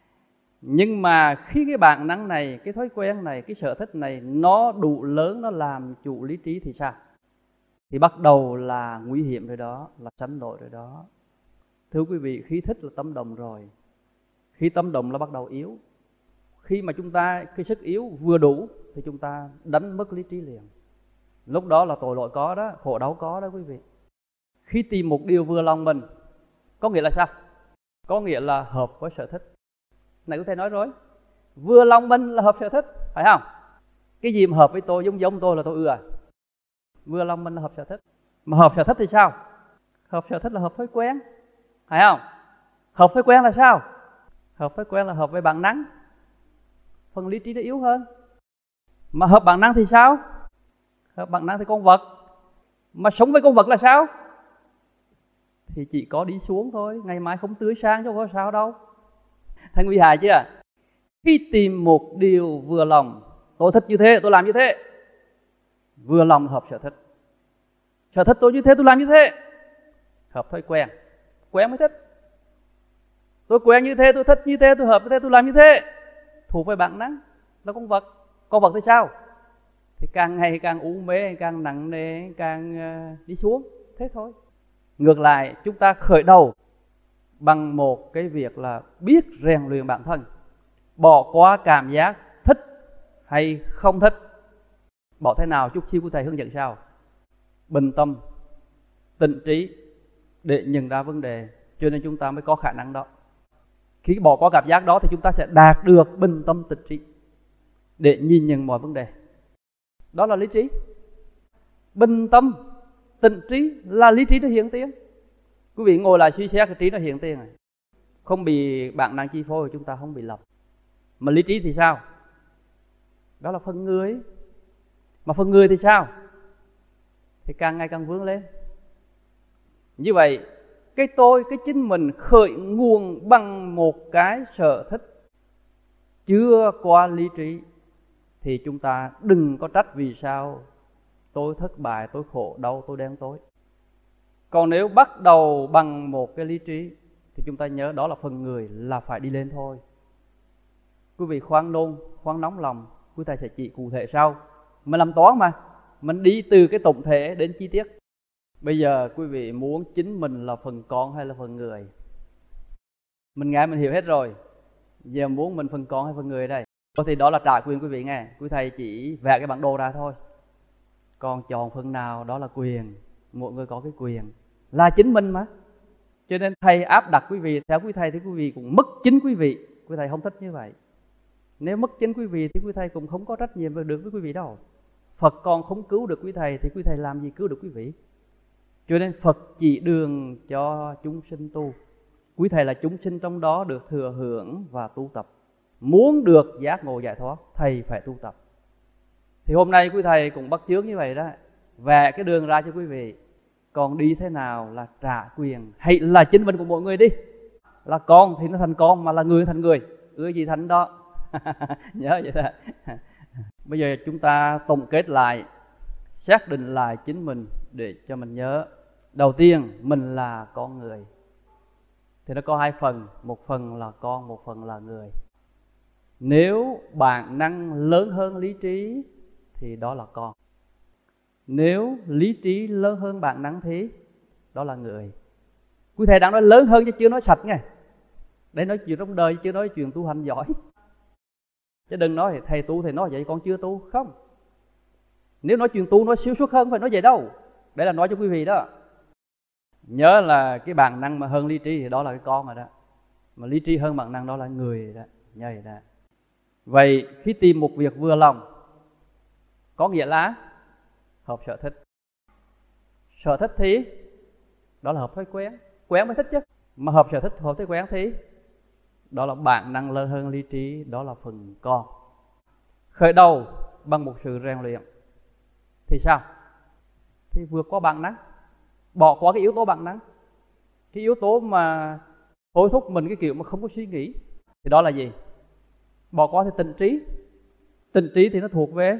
Nhưng mà khi cái bản năng này, cái thói quen này, cái sở thích này nó đủ lớn, nó làm chủ lý trí thì sao? Thì bắt đầu là nguy hiểm rồi đó, là sanh lỗi rồi đó. Thưa quý vị, khi thích là tâm động rồi. Khi tâm động là bắt đầu yếu. Khi mà chúng ta, cái sức yếu vừa đủ thì chúng ta đánh mất lý trí liền. Lúc đó là tội lỗi có đó, khổ đau có đó quý vị. Khi tìm một điều vừa lòng mình, có nghĩa là sao? Có nghĩa là hợp với sở thích. Này có thể nói rồi, vừa lòng mình là hợp sở thích, phải không? Cái gì mà hợp với tôi, giống giống tôi là tôi ưa à? Vừa lòng mình là hợp sở thích. Mà hợp sở thích thì sao? Hợp sở thích là hợp thói quen, phải không? Hợp thói quen là sao? Hợp thói quen là hợp với bản năng. Phần lý trí nó yếu hơn. Mà hợp bản năng thì sao? Hợp bản năng thì con vật. Mà sống với con vật là sao? Thì chỉ có đi xuống thôi, ngày mai không tươi sáng chứ không có sao đâu. Thành nguy hại chưa? Khi tìm một điều vừa lòng, tôi thích như thế, tôi làm như thế. Vừa lòng hợp sở thích. Sở thích tôi như thế, tôi làm như thế. Hợp thói quen. Quen mới thích. Tôi quen như thế, tôi thích như thế, tôi hợp như thế, tôi làm như thế. Thuộc về bản năng, là con vật. Con vật thì sao? Thì càng ngày càng u mê, càng nặng nề, càng đi xuống. Thế thôi. Ngược lại, chúng ta khởi đầu bằng một cái việc là biết rèn luyện bản thân, bỏ qua cảm giác thích hay không thích. Bỏ thế nào chút xíu của thầy hướng dẫn sau. Bình tâm, tịnh trí để nhận ra vấn đề, cho nên chúng ta mới có khả năng đó. Khi bỏ qua cảm giác đó thì chúng ta sẽ đạt được bình tâm tịnh trí để nhìn nhận mọi vấn đề. Đó là lý trí. Bình tâm tịnh trí là lý trí nó hiện tiền. Quý vị ngồi lại suy xét cái trí nó hiện tiền này, không bị bản năng chi phối, chúng ta không bị lầm. Mà lý trí thì sao? Đó là phần người. Mà phần người thì sao? Thì càng ngày càng vướng lên. Như vậy, cái tôi, cái chính mình khởi nguồn bằng một cái sở thích chưa qua lý trí, thì chúng ta đừng có trách vì sao tôi thất bại, tôi khổ đau, tôi đen tối. Còn nếu bắt đầu bằng một cái lý trí thì chúng ta nhớ đó là phần người, là phải đi lên thôi. Quý vị khoan nôn, khoan nóng lòng, quý thầy sẽ chỉ cụ thể sau. Mình làm toán mà, mình đi từ cái tổng thể đến chi tiết. Bây giờ quý vị muốn chính mình là phần con hay là phần người? Mình nghe mình hiểu hết rồi. Giờ muốn mình phần con hay phần người đây? Thì đó là trả quyền quý vị nghe. Quý thầy chỉ vẽ cái bản đồ ra thôi. Còn chọn phần nào đó là quyền. Mỗi người có cái quyền, là chính mình mà. Cho nên thầy áp đặt quý vị theo quý thầy thì quý vị cũng mất chính quý vị. Quý thầy không thích như vậy. Nếu mất chính quý vị thì quý thầy cũng không có trách nhiệm được với quý vị đâu. Phật còn không cứu được quý thầy thì quý thầy làm gì cứu được quý vị? Cho nên Phật chỉ đường cho chúng sinh tu. Quý thầy là chúng sinh trong đó được thừa hưởng và tu tập. Muốn được giác ngộ giải thoát, thầy phải tu tập. Thì hôm nay quý thầy cũng bắt chước như vậy đó, vẽ cái đường ra cho quý vị. Còn đi thế nào là trả quyền, hay là chính mình của mọi người đi. Là con thì nó thành con, mà là người thành người. Ưa gì thành đó. Nhớ vậy đó. Bây giờ chúng ta tổng kết lại, xác định lại chính mình để cho mình nhớ. Đầu tiên, mình là con người. Thì nó có hai phần, một phần là con, một phần là người. Nếu bản năng lớn hơn lý trí thì đó là con. Nếu lý trí lớn hơn bản năng thì đó là người. Quý thầy đang nói lớn hơn chứ chưa nói sạch nghe. Để nói chuyện trong đời chứ chưa nói chuyện tu hành giỏi. Chứ đừng nói thầy tu thầy nói vậy con chưa tu. Không. Nếu nói chuyện tu nói siêu xuất hơn phải nói vậy đâu. Để là nói cho quý vị đó. Nhớ là cái bản năng mà hơn lý trí thì đó là cái con rồi đó. Mà lý trí hơn bản năng đó là người đó. Nhớ vậy đó. Vậy khi tìm một việc vừa lòng có nghĩa là hợp sở thích. Sở thích thì đó là hợp thói quen. Quen mới thích chứ. Mà hợp sở thích, hợp thói quen thì đó là bản năng lớn hơn lý trí, đó là phần con. Khởi đầu bằng một sự rèn luyện thì sao? Thì vượt qua bản năng, bỏ qua cái yếu tố bản năng, cái yếu tố mà thôi thúc mình cái kiểu mà không có suy nghĩ. Thì đó là gì? Bỏ qua thì tịnh trí. Tịnh trí thì nó thuộc về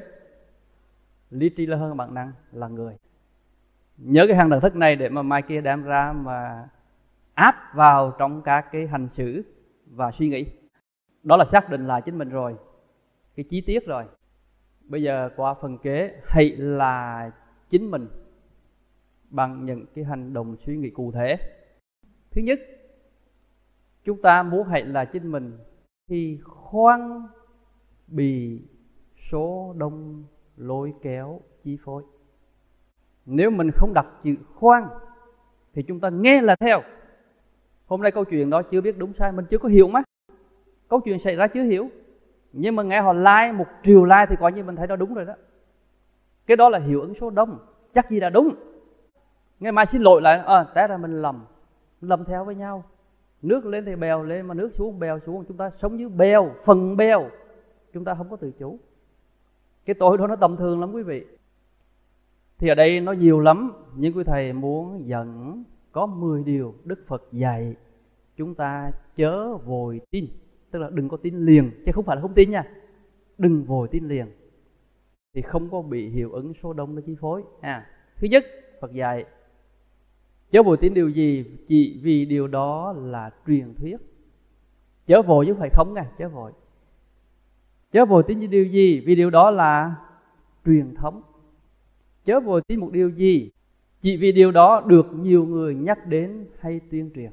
lý trí là hơn bản năng, là người. Nhớ cái hàng đẳng thức này để mà mai kia đem ra mà áp vào trong các cái hành xử và suy nghĩ. Đó là xác định lại chính mình rồi, cái chi tiết rồi. Bây giờ qua phần kế, hãy là chính mình bằng những cái hành động suy nghĩ cụ thể. Thứ nhất, chúng ta muốn hãy là chính mình thì khoan bị số đông lôi kéo chi phối. Nếu mình không đặt chữ khoan thì chúng ta nghe là theo. Hôm nay câu chuyện đó chưa biết đúng sai, mình chưa có hiểu mà. Câu chuyện xảy ra chưa hiểu, nhưng mà nghe họ like một triệu like thì coi như mình thấy nó đúng rồi đó. Cái đó là hiệu ứng số đông, chắc gì là đúng. Ngày mai xin lỗi lại, à, té ra mình lầm, lầm theo với nhau. Nước lên thì bèo lên, mà nước xuống bèo xuống. Chúng ta sống như bèo, phần bèo. Chúng ta không có tự chủ. Cái tội đó nó tầm thường lắm quý vị. Thì ở đây nó nhiều lắm, nhưng quý thầy muốn dẫn có mười điều Đức Phật dạy chúng ta chớ vội tin. Tức là đừng có tin liền, chứ không phải là không tin nha. Đừng vội tin liền thì không có bị hiệu ứng số đông nó chi phối. À, thứ nhất, Phật dạy chớ vội tin điều gì, chỉ vì điều đó là truyền thuyết. Chớ vội chứ không phải không nha, chớ vội. Chớ vội tin điều gì, vì điều đó là truyền thống. Chớ vội tin một điều gì, Chỉ vì điều đó được nhiều người nhắc đến hay tuyên truyền.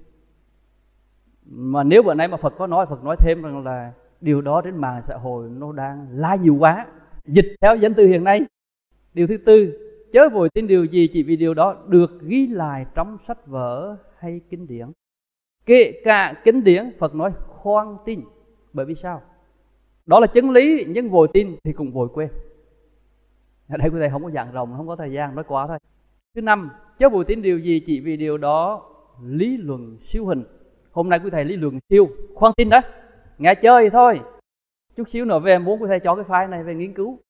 Mà nếu bữa nay mà Phật có nói, Phật nói thêm rằng là điều đó trên mạng xã hội nó đang la nhiều quá. Dịch theo dẫn từ hiện nay. Điều thứ tư, chớ vội tin điều gì chỉ vì điều đó được ghi lại trong sách vở hay kinh điển. Kể cả kinh điển, Phật nói khoan tin. Bởi vì sao? Đó là chân lý, nhưng vội tin thì cũng vội quên. Ở đây quý thầy không có giảng rộng, không có thời gian nói quá thôi. Thứ năm, chớ vội tin điều gì chỉ vì điều đó lý luận siêu hình. Hôm nay quý thầy lý luận siêu, khoan tin đó, nghe chơi thôi. Chút xíu nữa về muốn quý thầy cho cái file này về nghiên cứu.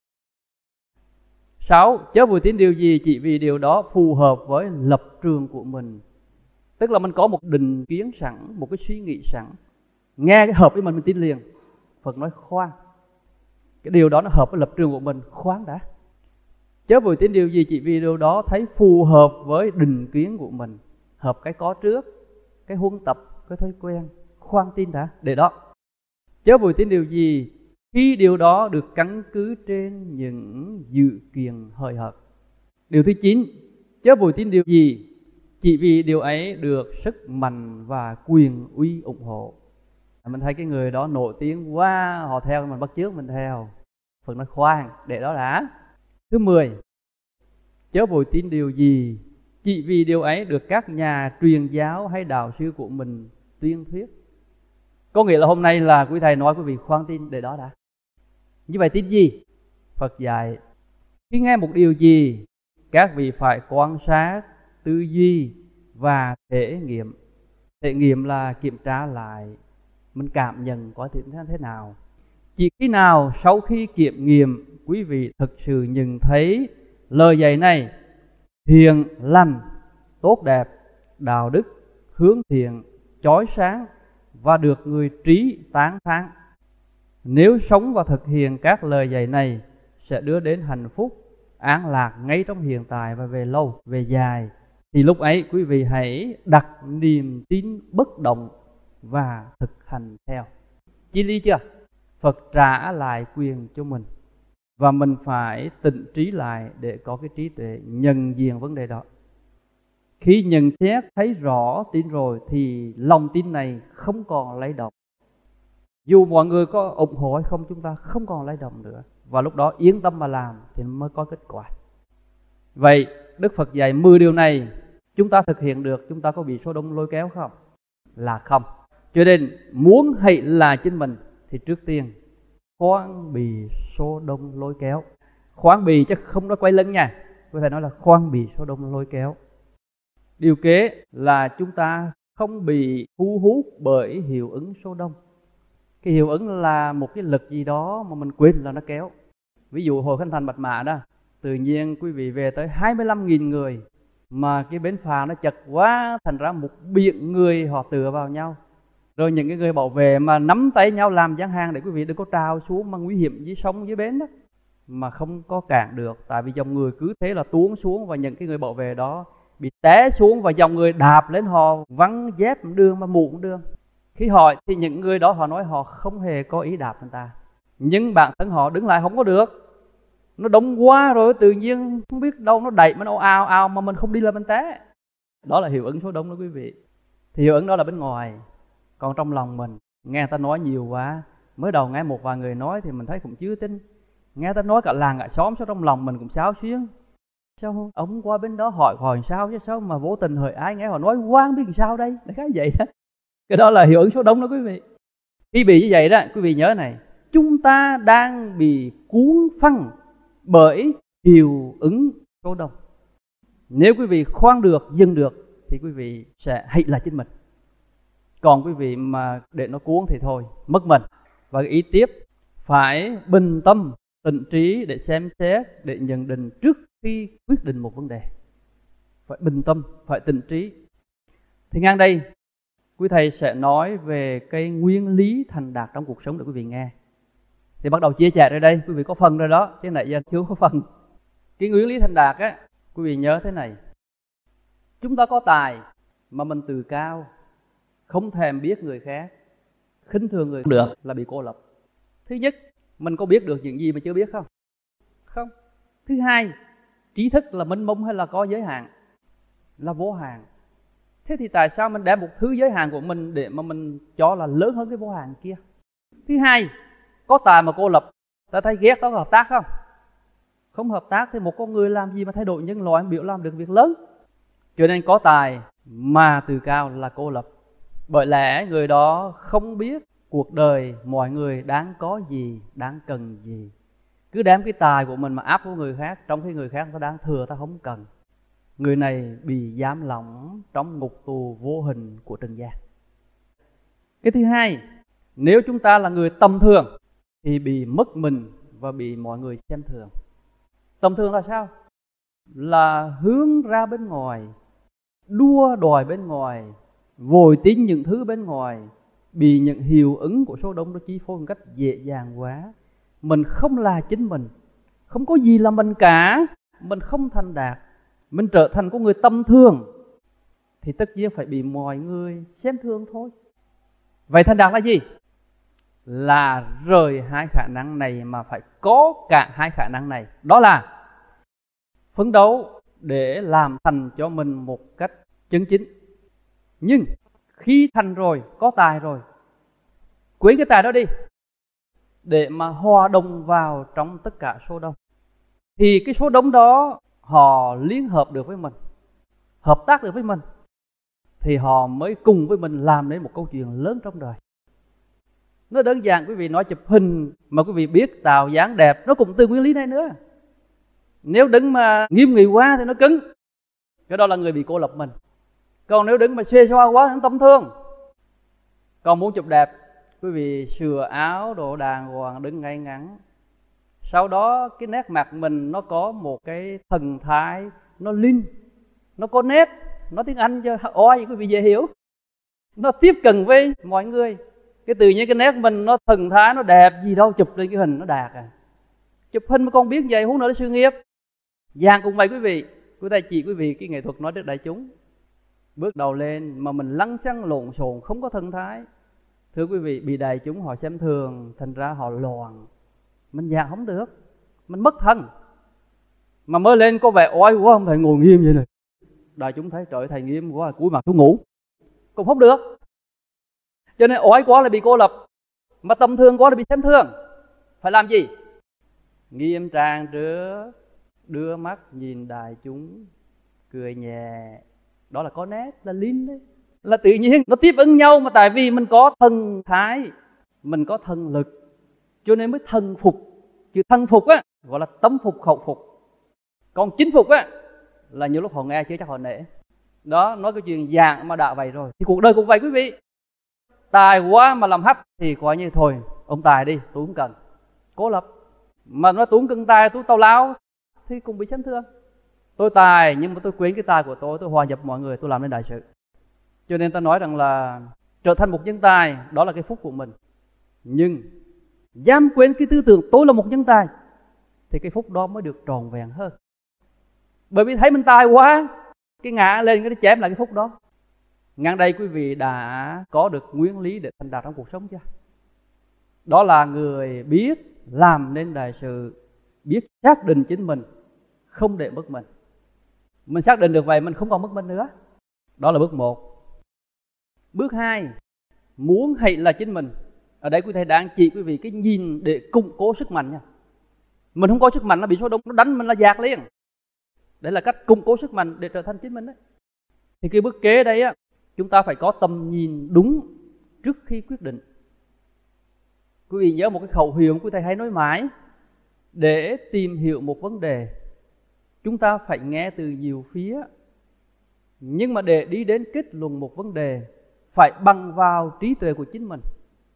Sáu, chớ vội tin điều gì chỉ vì điều đó phù hợp với lập trường của mình. Tức là mình có một định kiến sẵn, một cái suy nghĩ sẵn, nghe cái hợp với mình mình tin liền. Phật nói khoan, cái điều đó nó hợp với lập trường của mình, khoan đã. Chớ vội tin điều gì chỉ vì điều đó thấy phù hợp với định kiến của mình, hợp cái có trước, cái huân tập, cái thói quen, khoan tin đã, để đó. Chớ vội tin điều gì khi điều đó được căn cứ trên những dự kiến hời hợt. Điều thứ chín, chớ vội tin điều gì chỉ vì điều ấy được sức mạnh và quyền uy ủng hộ. Mình thấy cái người đó nổi tiếng quá, họ theo mình bắt chước mình theo. Phật nói khoan, để đó đã. Thứ mười, chớ vội tin điều gì chỉ vì điều ấy được các nhà truyền giáo hay đạo sư của mình tuyên thuyết. Có nghĩa là hôm nay là quý thầy nói quý vị khoan tin, để đó đã. Như vậy tin gì? Phật dạy khi nghe một điều gì, các vị phải quan sát, tư duy và thể nghiệm. Thể nghiệm là kiểm tra lại, mình cảm nhận có thể thế nào. Chỉ khi nào sau khi kiểm nghiệm, quý vị thực sự nhận thấy lời dạy này hiền, lành, tốt đẹp, đạo đức, hướng thiện, chói sáng và được người trí tán thán. Nếu sống và thực hiện các lời dạy này sẽ đưa đến hạnh phúc, an lạc ngay trong hiện tại và về lâu, về dài, thì lúc ấy quý vị hãy đặt niềm tin bất động và thực hành theo. Chi lý chưa? Phật trả lại quyền cho mình, và mình phải tịnh trí lại để có cái trí tuệ nhận diện vấn đề đó. Khi nhận xét thấy rõ tin rồi thì lòng tin này không còn lay động. Dù mọi người có ủng hộ hay không, chúng ta không còn lay động nữa. Và lúc đó yên tâm mà làm thì mới có kết quả. Vậy Đức Phật dạy mười điều này, chúng ta thực hiện được, chúng ta có bị số đông lôi kéo không? Là không. Cho nên muốn hay là chính mình thì trước tiên khoan bị số đông lôi kéo. Khoan bị chứ không nói quay lưng nha. Có thể nói là khoan bị số đông lôi kéo. Điều kế là chúng ta không bị thu hút bởi hiệu ứng số đông. Cái hiệu ứng là một cái lực gì đó mà mình quên là nó kéo. Ví dụ hồi Khánh Thành Bạch Mã đó, tự nhiên quý vị về tới hai mươi lăm nghìn người, mà cái bến phà nó chật quá, thành ra một biển người họ tựa vào nhau. Rồi những cái người bảo vệ mà nắm tay nhau làm gián hàng để quý vị đừng có trào xuống mà nguy hiểm dưới sông dưới bến đó, mà không có cản được. Tại vì dòng người cứ thế là tuôn xuống, và những cái người bảo vệ đó bị té xuống và dòng người đạp lên họ, văng dép đường mà muộn đường. Khi hỏi thì những người đó họ nói họ không hề có ý đạp người ta, nhưng bản thân họ đứng lại không có được. Nó đông quá rồi tự nhiên không biết đâu nó đẩy mà nó ào ào mà mình không đi lên mình té. Đó là hiệu ứng số đông đó quý vị. Thì hiệu ứng đó là bên ngoài. Còn trong lòng mình, nghe người ta nói nhiều quá, mới đầu nghe một vài người nói thì mình thấy cũng chưa tin. Nghe người ta nói cả làng cả xóm, sao trong lòng mình cũng xáo xuyến. Sao ông qua bên đó hỏi hỏi sao chứ sao mà vô tình hỡi ai nghe họ nói quán biết làm sao đây. Là cái vậy đó. Cái đó là hiệu ứng số đông đó quý vị. Khi bị như vậy đó, quý vị nhớ này, chúng ta đang bị cuốn phăng bởi hiệu ứng số đông. Nếu quý vị khoan được, dừng được thì quý vị sẽ hãy là chính mình. Còn quý vị mà để nó cuốn thì thôi, mất mình. Và ý tiếp, phải bình tâm, tịnh trí để xem xét, để nhận định trước khi quyết định một vấn đề. Phải bình tâm, phải tịnh trí. Thì ngang đây, quý thầy sẽ nói về cái nguyên lý thành đạt trong cuộc sống để quý vị nghe. Thì bắt đầu chia sẻ rồi đây, quý vị có phần rồi đó, chứ nãy giờ chưa có phần. Cái nguyên lý thành đạt á, quý vị nhớ thế này. Chúng ta có tài mà mình tự cao, không thèm biết người khác, khinh thường người được là bị cô lập. Thứ nhất, mình có biết được những gì mà chưa biết không? Không. Thứ hai, trí thức là mênh mông hay là có giới hạn? là vô hạn. Thế thì tại sao mình đem một thứ giới hạn của mình để mà mình cho là lớn hơn cái vô hạn kia? Thứ hai, có tài mà cô lập, ta thấy ghét đó, hợp tác không? Không hợp tác thì một con người làm gì mà thay đổi nhân loại biểu làm được việc lớn. Cho nên có tài mà tự cao là cô lập. Bởi lẽ người đó không biết cuộc đời mọi người đáng có gì, đáng cần gì. Cứ đem cái tài của mình mà áp vào người khác, trong khi người khác ta đang thừa ta không cần. Người này bị giam lỏng trong ngục tù vô hình của trần gian. Cái thứ hai, nếu chúng ta là người tầm thường thì bị mất mình và bị mọi người xem thường. Tầm thường là sao? Là hướng ra bên ngoài, đua đòi bên ngoài, vội tin những thứ bên ngoài, bị những hiệu ứng của số đông nó chi phối một cách dễ dàng quá. Mình không là chính mình, không có gì là mình cả, mình không thành đạt, mình trở thành con người tầm thường thì tất nhiên phải bị mọi người xem thường thôi. Vậy thành đạt là gì? Là rời hai khả năng này mà phải có cả hai khả năng này. Đó là phấn đấu để làm thành cho mình một cách chân chính. Nhưng khi thành rồi, có tài rồi, quên cái tài đó đi để mà hòa đồng vào trong tất cả số đông. Thì cái số đông đó họ liên hợp được với mình, hợp tác được với mình, thì họ mới cùng với mình làm nên một câu chuyện lớn trong đời. Nó đơn giản, quý vị nói chụp hình mà quý vị biết tạo dáng đẹp, nó cũng từ nguyên lý này nữa. Nếu đứng mà nghiêm nghị quá thì nó cứng, cái đó là người bị cô lập mình. Còn nếu đứng mà xuê xoa quá thì nó tầm thường. Còn muốn chụp đẹp, quý vị sửa áo đồ đàng hoàng, đứng ngay ngắn. Sau đó cái nét mặt mình nó có một cái thần thái, nó linh, nó có nét, nói tiếng Anh cho oi quý vị dễ hiểu. Nó tiếp cận với mọi người. Cái tự nhiên cái nét mình nó thần thái, nó đẹp gì đâu, chụp lên cái hình nó đạt à. Chụp hình mà con biết vậy, huống nữa là sự nghiệp. Giang cùng vậy quý vị. Quý thầy chỉ quý vị cái nghệ thuật nói trước đại chúng. Bước đầu lên mà mình lăng xăng lộn xộn, không có thần thái, thưa quý vị, bị đại chúng họ xem thường, thành ra họ loạn. Mình giảng không được, mình mất thân. Mà mới lên có vẻ oai quá, ông thầy ngồi nghiêm vậy này, đại chúng thấy trời thầy nghiêm quá, cúi mặt xuống ngủ, cũng không được. Cho nên oai quá là bị cô lập, mà tầm thường quá là bị xem thường. Phải làm gì? Nghiêm trang trước, đưa mắt nhìn đại chúng, cười nhẹ. Đó là có nét, là linh đấy, là tự nhiên, nó tiếp ứng nhau. Mà tại vì mình có thần thái, mình có thần lực, cho nên mới thần phục. Chứ thần phục á gọi là tâm phục khẩu phục. Còn chính phục á là nhiều lúc họ nghe chứ chắc họ nể. Đó, nói cái chuyện dạng mà đã vậy rồi thì cuộc đời cũng vậy quý vị. Tài quá mà làm hấp thì coi như thôi, ông tài đi, tôi không cần, cố lập. Mà nói tôi không cần tài, tôi tào lao thì cũng bị chấn thương. Tôi tài nhưng mà tôi quên cái tài của tôi, tôi hòa nhập mọi người, tôi làm nên đại sự. Cho nên ta nói rằng là trở thành một nhân tài, đó là cái phúc của mình. Nhưng dám quên cái tư tưởng tôi là một nhân tài thì cái phúc đó mới được tròn vẹn hơn. Bởi vì thấy mình tài quá, cái ngã lên cái chém lại cái phúc đó. Ngang đây quý vị đã có được nguyên lý để thành đạt trong cuộc sống chưa? Đó là người biết làm nên đại sự, biết xác định chính mình, không để mất mình. Mình xác định được vậy mình không còn mất mình nữa. Đó là bước một. Bước hai, muốn hay là chính mình. Ở đây quý thầy đang chỉ quý vị cái nhìn để củng cố sức mạnh nha. Mình không có sức mạnh, nó bị số đông nó đánh mình là dạt liền. Đấy là cách củng cố sức mạnh để trở thành chính mình đấy. Thì cái bước kế đây á, chúng ta phải có tầm nhìn đúng trước khi quyết định. Quý vị nhớ một cái khẩu hiệu quý thầy hay nói mãi: để tìm hiểu một vấn đề, chúng ta phải nghe từ nhiều phía. Nhưng mà để đi đến kết luận một vấn đề, phải bằng vào trí tuệ của chính mình.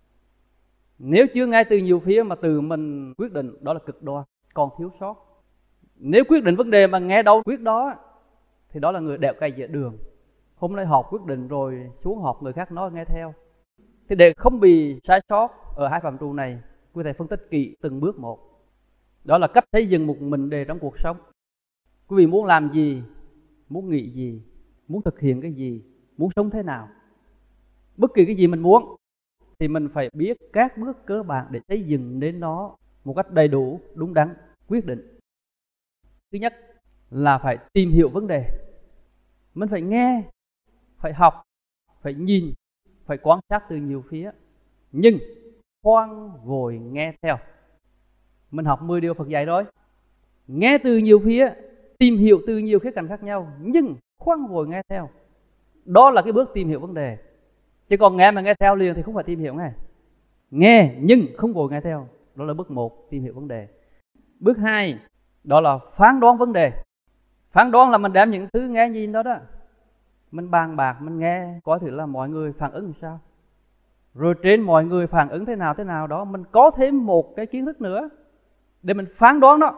Nếu chưa nghe từ nhiều phía mà từ mình quyết định, đó là cực đoan, còn thiếu sót. Nếu quyết định vấn đề mà nghe đâu quyết đó, thì đó là người đẹo cày giữa đường. Hôm nay họp quyết định rồi xuống họp người khác nói nghe theo. Thì để không bị sai sót ở hai phạm trù này, quý thầy phân tích kỹ từng bước một. Đó là cách xây dựng một mình đề trong cuộc sống. Quý vị muốn làm gì, muốn nghĩ gì, muốn thực hiện cái gì, muốn sống thế nào, bất kỳ cái gì mình muốn, thì mình phải biết các bước cơ bản để xây dựng đến nó một cách đầy đủ, đúng đắn, quyết định. Thứ nhất là phải tìm hiểu vấn đề. Mình phải nghe, phải học, phải nhìn, phải quan sát từ nhiều phía. Nhưng khoan vội nghe theo. Mình học mười điều Phật dạy rồi, nghe từ nhiều phía, tìm hiểu từ nhiều khía cạnh khác nhau, nhưng khoan vội nghe theo. Đó là cái bước tìm hiểu vấn đề. Chứ còn nghe mà nghe theo liền thì không phải tìm hiểu ngay. Nghe nhưng không vội nghe theo, đó là bước một, tìm hiểu vấn đề. Bước hai, đó là phán đoán vấn đề. Phán đoán là mình đem những thứ nghe nhìn đó đó, mình bàn bạc, mình nghe, coi thử là mọi người phản ứng làm sao. Rồi trên mọi người phản ứng thế nào thế nào đó, mình có thêm một cái kiến thức nữa để mình phán đoán nó.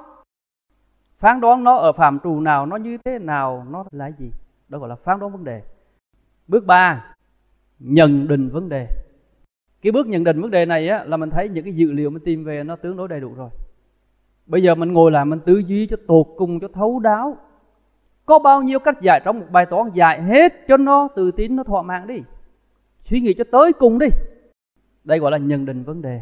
Phán đoán nó ở phạm trù nào, nó như thế nào, nó là gì. Đó gọi là phán đoán vấn đề. Bước ba, nhận định vấn đề. Cái bước nhận định vấn đề này á, là mình thấy những cái dữ liệu mình tìm về nó tương đối đầy đủ rồi. Bây giờ mình ngồi lại mình tư duy cho tột cùng, cho thấu đáo. Có bao nhiêu cách giải trong một bài toán, giải hết cho nó tự tin, nó thỏa mãn đi. Suy nghĩ cho tới cùng đi. Đây gọi là nhận định vấn đề.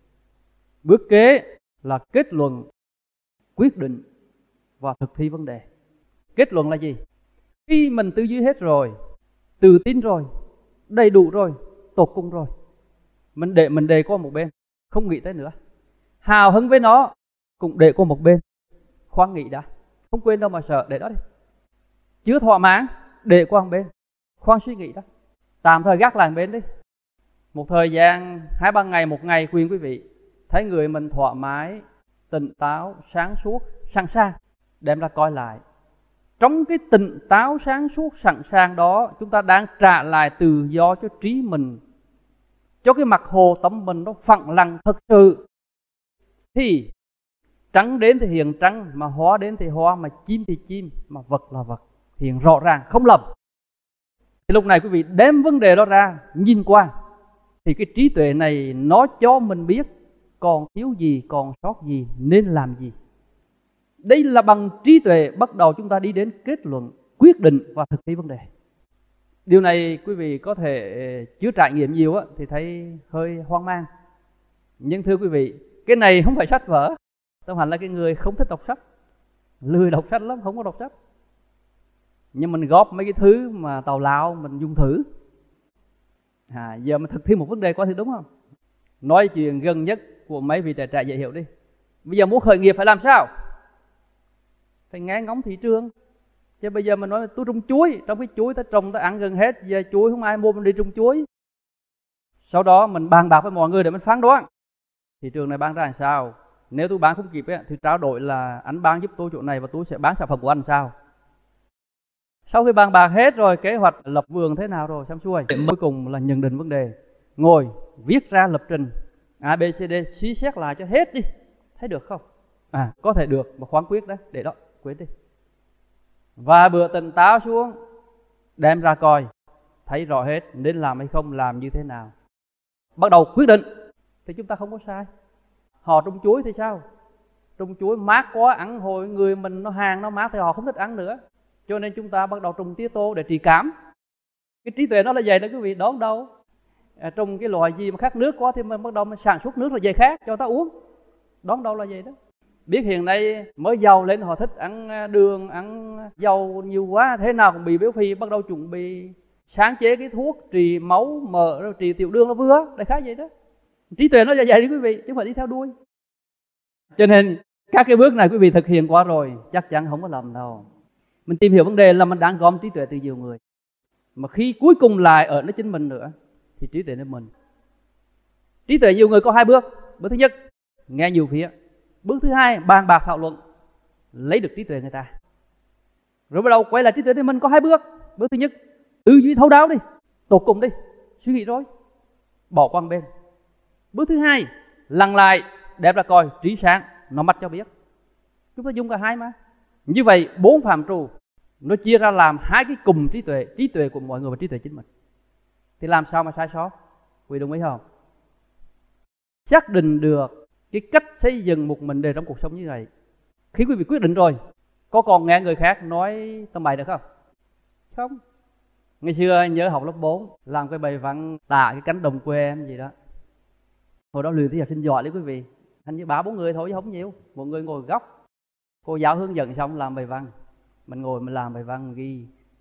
Bước kế là kết luận, quyết định và thực thi vấn đề. Kết luận là gì? Khi mình tư duy hết rồi, tự tin rồi, đầy đủ rồi, tột cùng rồi, mình để mình để qua một bên, không nghĩ tới nữa. Hào hứng với nó cũng để qua một bên, khoan nghĩ đã, không quên đâu mà sợ, để đó đi. Chưa thỏa mãn, để qua một bên, khoan suy nghĩ đó, tạm thời gác lại một bên đi. Một thời gian hai ba ngày, một ngày, khuyên quý vị thấy người mình thoải mái, tỉnh táo, sáng suốt, sẵn sàng, đem ra coi lại. Trong cái tỉnh táo, sáng suốt, sẵn sàng đó, chúng ta đang trả lại tự do cho trí mình, cho cái mặt hồ tâm mình nó phẳng lặng thật sự. Thì trắng đến thì hiện trắng, mà hóa đến thì hóa, mà chim thì chim, mà vật là vật, hiện rõ ràng, không lầm. Thì lúc này quý vị đem vấn đề đó ra, nhìn qua, thì cái trí tuệ này nó cho mình biết còn thiếu gì, còn sót gì, nên làm gì. Đây là bằng trí tuệ bắt đầu chúng ta đi đến kết luận, quyết định và thực thi vấn đề. Điều này quý vị có thể chưa trải nghiệm nhiều á, thì thấy hơi hoang mang. Nhưng thưa quý vị, cái này không phải sách vở. Tôi hẳn là cái người không thích đọc sách, lười đọc sách lắm, không có đọc sách. Nhưng mình góp mấy cái thứ mà tào lao mình dùng thử. À, giờ mình thực thi một vấn đề coi thì đúng không? Nói chuyện gần nhất của mấy vị trẻ trẻ dễ hiểu đi. Bây giờ muốn khởi nghiệp phải làm sao? Phải nghe ngóng thị trường. Chứ bây giờ mình nói tôi trồng chuối, trong cái chuối ta trồng ta ăn gần hết, giờ chuối không ai mua, mình đi trồng chuối. Sau đó mình bàn bạc với mọi người để mình phán đoán thị trường này bán ra làm sao. Nếu tôi bán không kịp ấy, thì trao đổi là anh bán giúp tôi chỗ này và tôi sẽ bán sản phẩm của anh sao. Sau khi bàn bạc hết rồi, kế hoạch lập vườn thế nào rồi, xong xuôi, cuối cùng là nhận định vấn đề. Ngồi viết ra lập trình A B C D, suy xét lại cho hết đi, thấy được không? À, có thể được, mà khoan quyết đấy, để đó, quyết đi. Và bữa tỉnh táo xuống, đem ra coi, thấy rõ hết, nên làm hay không, làm như thế nào. Bắt đầu quyết định, thì chúng ta không có sai. Họ trồng chuối thì sao? Trồng chuối mát quá, ăn hồi người mình nó hàng nó mát thì họ không thích ăn nữa. Cho nên chúng ta bắt đầu trồng tía tô để trị cảm. Cái trí tuệ nó là vậy đó quý vị, đón đâu. À, trồng cái loại gì mà khát nước quá thì mình bắt đầu mình sản xuất nước là về khác cho ta uống. Đón đâu là vậy đó. Biết hiện nay mới giàu lên họ thích ăn đường, ăn dầu nhiều quá, thế nào cũng bị béo phì, bắt đầu chuẩn bị sáng chế cái thuốc trì máu, mỡ, trì tiểu đường nó vừa, đại khái vậy đó. Trí tuệ nó là vậy đó quý vị, chứ không phải đi theo đuôi. Cho nên các cái bước này quý vị thực hiện qua rồi, chắc chắn không có lầm đâu. Mình tìm hiểu vấn đề là mình đang gom trí tuệ từ nhiều người. Mà khi cuối cùng lại ở nó chính mình nữa, thì trí tuệ nó mình. Trí tuệ nhiều người có hai bước. Bước thứ nhất, nghe nhiều phía. Bước thứ hai, bàn bạc thảo luận, lấy được trí tuệ người ta. Rồi bắt đầu quay lại trí tuệ thì mình có hai bước. Bước thứ nhất, tư duy thấu đáo đi, tột cùng đi, suy nghĩ rồi, bỏ qua một bên. Bước thứ hai, lắng lại, đẹp ra coi, trí sáng, nó mắt cho biết. Chúng ta dùng cả hai mà. Như vậy bốn phạm trù nó chia ra làm hai cái cùng trí tuệ, trí tuệ của mọi người và trí tuệ chính mình. Thì làm sao mà sai sót? Quý vị đồng ý không? Xác định được cái cách xây dựng một mệnh đề trong cuộc sống như vậy. Khi quý vị quyết định rồi, có còn nghe người khác nói tầm bậy được không? Không. Ngày xưa nhớ học lớp bốn, làm cái bài văn tả cái cánh đồng quê em gì đó. Hồi đó luyện thi học sinh giỏi đấy quý vị. Hình như ba bốn người thôi chứ không nhiều. Một người ngồi góc, cô giáo hướng dẫn xong làm bài văn, mình ngồi mình làm bài văn, ghi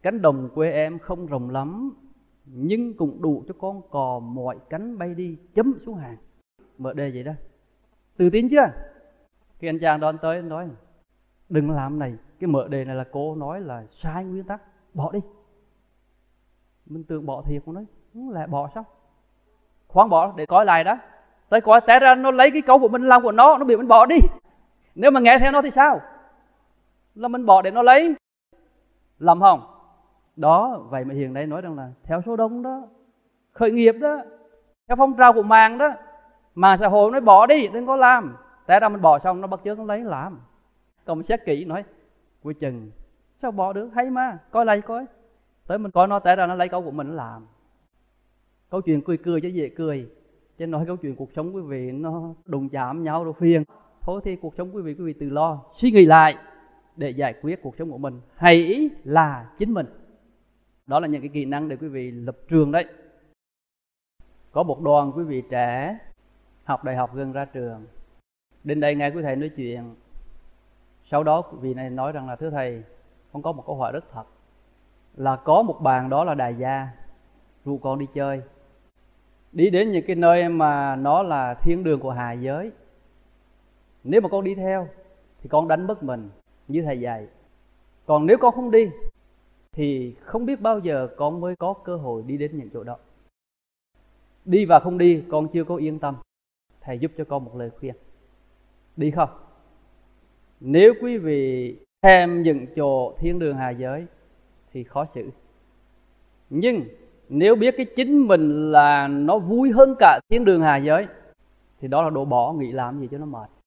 Cánh đồng quê em không rộng lắm, nhưng cũng đủ cho con cò mọi cánh bay đi, chấm xuống hàng. Mở đề vậy đó. Tự tin chưa? Khi anh chàng đó anh tới anh nói đừng làm này, cái mở đề này là cô nói là sai nguyên tắc, bỏ đi. Mình tưởng bỏ thiệt, con nói không lẽ bỏ sao? Khoan bỏ để coi lại đó. Tới coi té ra nó lấy cái câu của mình làm của nó, nó biểu mình bỏ đi. Nếu mà nghe theo nó thì sao? Là mình bỏ để nó lấy, lầm không? Đó, vậy mà hiện nay nói rằng là theo số đông đó, khởi nghiệp đó, theo phong trào của mạng đó, mạng xã hội nói bỏ đi, đừng có làm. Té ra mình bỏ xong nó bắt chước nó lấy làm. Còn mình xét kỹ nói cuối chừng sao bỏ được, hay mà, coi lại coi. Tới mình coi nó té ra nó lấy câu của mình làm. Câu chuyện cười cười chứ dễ cười. Chứ nói câu chuyện cuộc sống quý vị nó đụng chạm nhau rồi phiền. Thôi thì cuộc sống quý vị quý vị tự lo, suy nghĩ lại để giải quyết cuộc sống của mình. Hãy là chính mình. Đó là những cái kỹ năng để quý vị lập trường đấy. Có một đoàn quý vị trẻ học đại học gần ra trường, đến đây nghe quý thầy nói chuyện. Sau đó quý vị này nói rằng là thưa thầy, con có một câu hỏi rất thật. Là có một bạn đó là đại gia rủ con đi chơi, đi đến những cái nơi mà nó là thiên đường của hạ giới. Nếu mà con đi theo thì con đánh mất mình như thầy dạy. Còn nếu con không đi thì không biết bao giờ con mới có cơ hội đi đến những chỗ đó. Đi và không đi con chưa có yên tâm. Thầy giúp cho con một lời khuyên. Đi không? Nếu quý vị thèm những chỗ thiên đường hạ giới thì khó xử. Nhưng nếu biết cái chính mình là nó vui hơn cả thiên đường hạ giới thì đó là đổ bỏ, nghĩ làm gì cho nó mệt.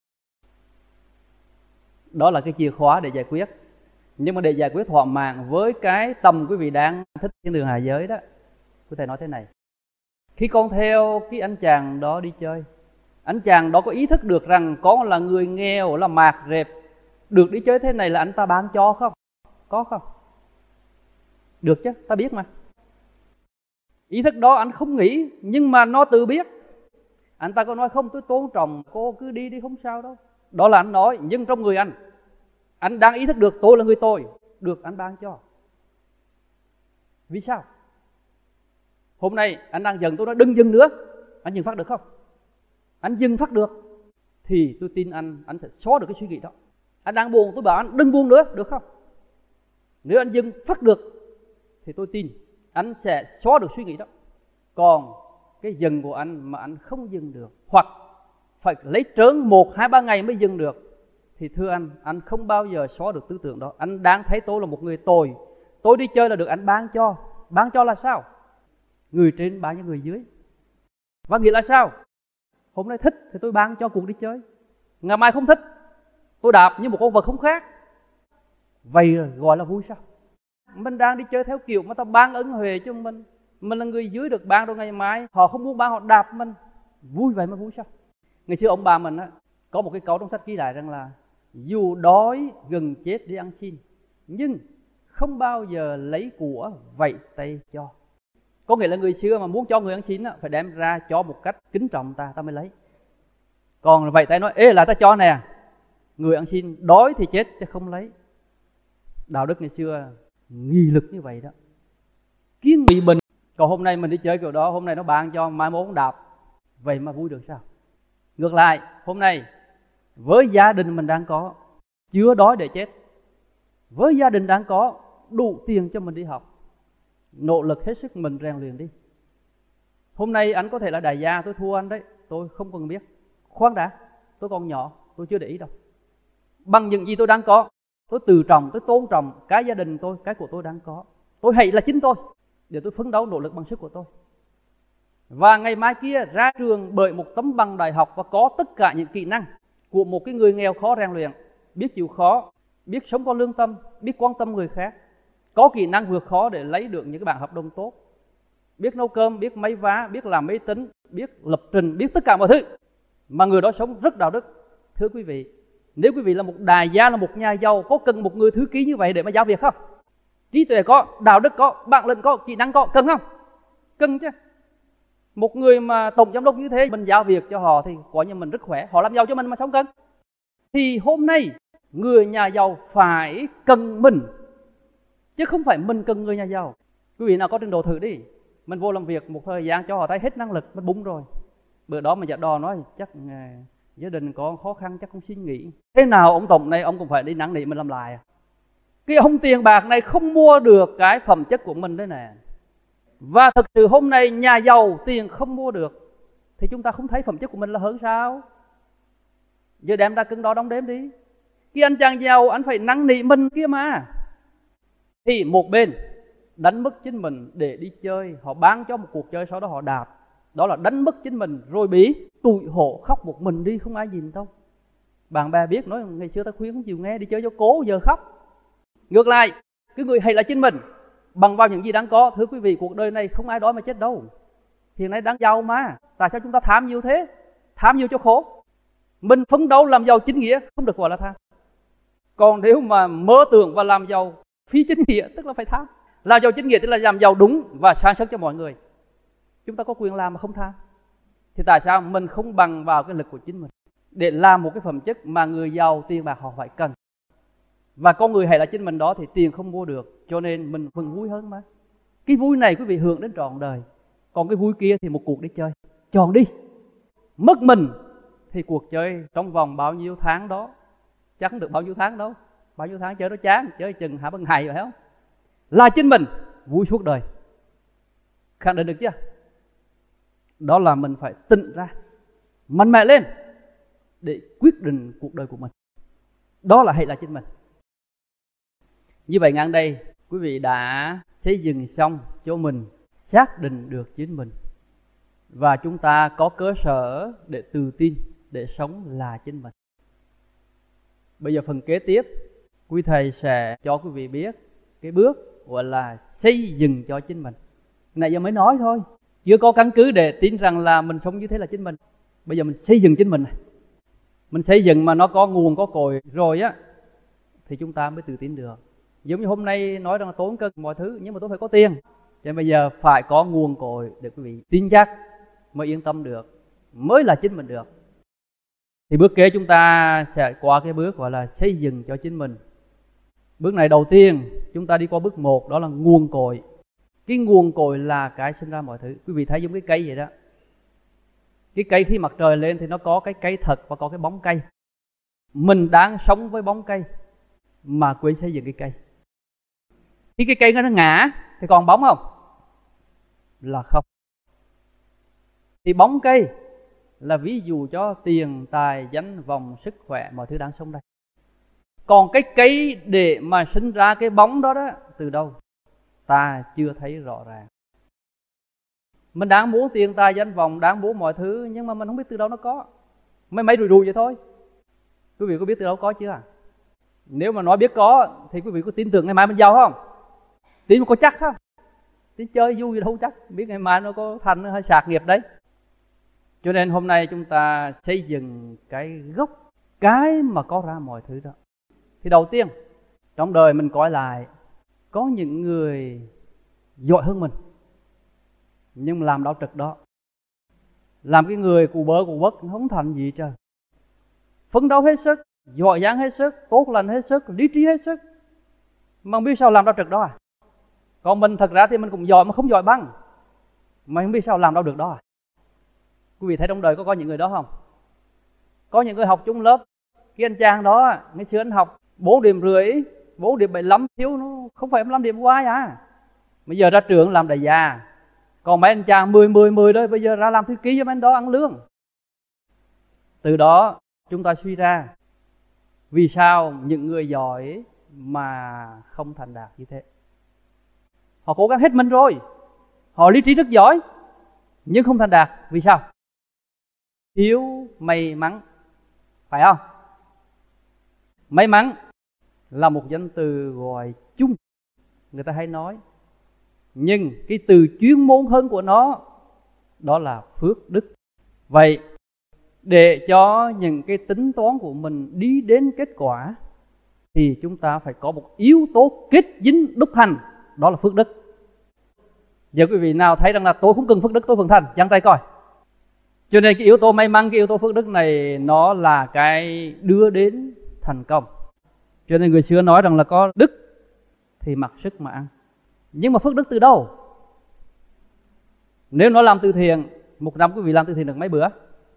Đó là cái chìa khóa để giải quyết. Nhưng mà để giải quyết thỏa mãn với cái tầm quý vị đang thích thiên đường hạ giới đó, quý thầy nói thế này. Khi con theo cái anh chàng đó đi chơi, anh chàng đó có ý thức được rằng con là người nghèo, là mạt rệp, được đi chơi thế này là anh ta ban cho không? Có không? Được chứ, ta biết mà. Ý thức đó anh không nghĩ, nhưng mà nó tự biết. Anh ta có nói không, tôi tôn trọng cô, cứ đi đi không sao đâu. Đó là anh nói, nhưng trong người anh, anh đang ý thức được tôi là người tôi, được anh ban cho. Vì sao? Hôm nay anh đang giận, tôi nói đừng dừng nữa. Anh dừng phát được không? Anh dừng phát được thì tôi tin anh, anh sẽ xóa được cái suy nghĩ đó. Anh đang buồn, tôi bảo anh đừng buồn nữa, được không? Nếu anh dừng phát được thì tôi tin anh sẽ xóa được suy nghĩ đó. Còn cái dừng của anh mà anh không dừng được, hoặc phải lấy trớn một, hai, ba ngày mới dừng được, thì thưa anh, anh không bao giờ xóa được tư tưởng đó. Anh đang thấy tôi là một người tồi. Tôi đi chơi là được anh ban cho. Ban cho là sao? Người trên ban cho người dưới. Và nghĩa là sao? Hôm nay thích thì tôi ban cho cuộc đi chơi. Ngày mai không thích, tôi đạp như một con vật không khác. Vậy gọi là vui sao? Mình đang đi chơi theo kiểu mà ta ban ân huệ cho mình. Mình là người dưới được ban, rồi ngày mai họ không muốn ban, họ đạp mình. Vui vậy mà vui sao? Ngày xưa ông bà mình á, có một cái câu trong sách ghi lại rằng là dù đói gần chết đi ăn xin, nhưng không bao giờ lấy của vẫy tay cho. Có nghĩa là người xưa mà muốn cho người ăn xin á, phải đem ra cho một cách kính trọng ta, ta mới lấy. Còn vẫy tay nói ê là ta cho nè, người ăn xin đói thì chết chứ không lấy. Đạo đức ngày xưa nghi lực như vậy đó, kiên nghị bình. Còn hôm nay mình đi chơi kiểu đó, hôm nay nó ban cho, mai mốt đạp, vậy mà vui được sao? Ngược lại, hôm nay với gia đình mình đang có, chưa đói để chết, với gia đình đang có, đủ tiền cho mình đi học, nỗ lực hết sức mình rèn luyện đi. Hôm nay anh có thể là đại gia, tôi thua anh đấy, tôi không cần biết. Khoan đã, tôi còn nhỏ, tôi chưa để ý đâu. Bằng những gì tôi đang có, tôi từ trọng, tôi tôn trọng cái gia đình tôi, cái của tôi đang có. Tôi hãy là chính tôi, để tôi phấn đấu nỗ lực bằng sức của tôi. Và ngày mai kia ra trường bởi một tấm bằng đại học và có tất cả những kỹ năng của một cái người nghèo khó rèn luyện, biết chịu khó, biết sống có lương tâm, biết quan tâm người khác, có kỹ năng vượt khó để lấy được những cái bản hợp đồng tốt, biết nấu cơm, biết máy vá, biết làm máy tính, biết lập trình, biết tất cả mọi thứ, mà người đó sống rất đạo đức. Thưa quý vị, nếu quý vị là một đại gia, là một nhà giàu, có cần một người thư ký như vậy để mà giao việc không? Trí tuệ có, đạo đức có, bản lĩnh có, kỹ năng có, cần không? Cần chứ. Một người mà tổng giám đốc như thế, mình giao việc cho họ thì coi như mình rất khỏe, họ làm giàu cho mình mà sống cần. Thì hôm nay người nhà giàu phải cần mình chứ không phải mình cần người nhà giàu. Quý vị nào có trình độ thử đi, mình vô làm việc một thời gian cho họ thấy hết năng lực, mình búng rồi. Bữa đó mà giả đò nói chắc à, gia đình có khó khăn chắc không xin nghỉ. Thế nào ông tổng này ông cũng phải đi năn nỉ mình làm lại à? Cái ông tiền bạc này không mua được cái phẩm chất của mình đấy nè. Và thực sự hôm nay nhà giàu tiền không mua được thì chúng ta không thấy phẩm chất của mình là hơn sao? Giờ đem ra cân đo đong đếm đi. Cái anh chàng giàu anh phải năn nỉ mình kia mà. Thì một bên đánh mất chính mình để đi chơi, họ bán cho một cuộc chơi sau đó họ đạp, đó là đánh mất chính mình rồi bị tủi hổ khóc một mình đi không ai nhìn đâu. Bạn bè biết nói ngày xưa ta khuyên không chịu nghe, đi chơi cho cố giờ khóc. Ngược lại cái người hay là chính mình bằng vào những gì đáng có. Thưa quý vị, cuộc đời này không ai đói mà chết đâu. Hiện nay đáng giàu mà, tại sao chúng ta tham nhiều thế? Tham nhiều cho khổ. Mình phấn đấu làm giàu chính nghĩa không được gọi là tham. Còn nếu mà mơ tưởng và làm giàu phi chính nghĩa tức là phải tham. Làm giàu chính nghĩa tức là làm giàu đúng và sản xuất cho mọi người. Chúng ta có quyền làm mà không tham. Thì tại sao mình không bằng vào cái lực của chính mình để làm một cái phẩm chất mà người giàu tiền bạc họ phải cần. Và con người hay là chính mình đó thì tiền không mua được, cho nên mình phần vui hơn mà. Cái vui này quý vị hưởng đến trọn đời. Còn cái vui kia thì một cuộc đi chơi, chọn đi. Mất mình thì cuộc chơi trong vòng bao nhiêu tháng đó chắc không được bao nhiêu tháng đâu. Bao nhiêu tháng chơi nó chán, chơi chừng hạ bằng ngày rồi, phải không? Là chính mình, vui suốt đời. Khẳng định được chưa? Đó là mình phải tỉnh ra, mạnh mẽ lên để quyết định cuộc đời của mình. Đó là hãy là chính mình. Như vậy ngang đây quý vị đã xây dựng xong cho mình, xác định được chính mình, và chúng ta có cơ sở để tự tin để sống là chính mình. Bây giờ phần kế tiếp quý thầy sẽ cho quý vị biết cái bước gọi là xây dựng cho chính mình. Nãy giờ mới nói thôi, chưa có căn cứ để tin rằng là mình sống như thế là chính mình. Bây giờ mình xây dựng chính mình này. Mình xây dựng mà nó có nguồn có cội rồi á thì chúng ta mới tự tin được. Giống như hôm nay nói rằng là tốn cân mọi thứ, nhưng mà tôi phải có tiền. Cho nên bây giờ phải có nguồn cội để quý vị tin chắc mới yên tâm được, mới là chính mình được. Thì bước kế chúng ta sẽ qua cái bước gọi là xây dựng cho chính mình. Bước này đầu tiên chúng ta đi qua bước một, đó là nguồn cội. Cái nguồn cội là cái sinh ra mọi thứ. Quý vị thấy giống cái cây vậy đó. Cái cây khi mặt trời lên thì nó có cái cây thật và có cái bóng cây. Mình đang sống với bóng cây mà quên xây dựng cái cây. Khi cái cây nó ngã thì còn bóng không? Là không. Thì bóng cây là ví dụ cho tiền, tài, danh, vọng, sức khỏe, mọi thứ đang sống đây. Còn cái cây để mà sinh ra cái bóng đó đó, từ đâu? Ta chưa thấy rõ ràng. Mình đang muốn tiền, tài, danh, vọng, đang muốn mọi thứ, nhưng mà mình không biết từ đâu nó có. Mấy mấy rùi rùi vậy thôi. Quý vị có biết từ đâu có chưa? Nếu mà nói biết có thì quý vị có tin tưởng ngày mai mình giàu không? Tin mà có chắc không? Tin chơi vui gì đâu chắc. Biết ngày mai nó có thành hay sạc nghiệp đấy. Cho nên hôm nay chúng ta xây dựng cái gốc, cái mà có ra mọi thứ đó. Thì đầu tiên trong đời mình coi lại, có những người giỏi hơn mình nhưng mà làm đau trực đó. Làm cái người cụ bơ cụ bất không thành gì trời. Phấn đấu hết sức, giỏi giang hết sức, tốt lành hết sức, lý trí hết sức, mà không biết sao làm đau trực đó à. Còn mình thật ra thì mình cũng giỏi mà không giỏi bằng, mà không biết sao làm đâu được đó à. Quý vị thấy trong đời có có những người đó không? Có những người học chung lớp, cái anh chàng đó ngày xưa anh học bốn điểm rưỡi, bốn điểm bảy mươi lăm, thiếu nó không phải năm điểm qua à. Bây giờ ra trường làm đại gia. Còn mấy anh chàng mười mười mười đó bây giờ ra làm thư ký cho mấy anh đó ăn lương. Từ đó chúng ta suy ra vì sao những người giỏi mà không thành đạt như thế. Họ cố gắng hết mình rồi, họ lý trí rất giỏi, nhưng không thành đạt. Vì sao? Thiếu may mắn, phải không? May mắn là một danh từ gọi chung, người ta hay nói. Nhưng cái từ chuyên môn hơn của nó đó là phước đức. Vậy để cho những cái tính toán của mình đi đến kết quả thì chúng ta phải có một yếu tố kết dính đúc thành, đó là phước đức. Giờ quý vị nào thấy rằng là tôi không cần phước đức tôi vẫn thành, giang tay coi. Cho nên cái yếu tố may mắn, cái yếu tố phước đức này nó là cái đưa đến thành công. Cho nên người xưa nói rằng là có đức thì mặc sức mà ăn. Nhưng mà phước đức từ đâu? Nếu nó làm từ thiện, một năm quý vị làm từ thiện được mấy bữa?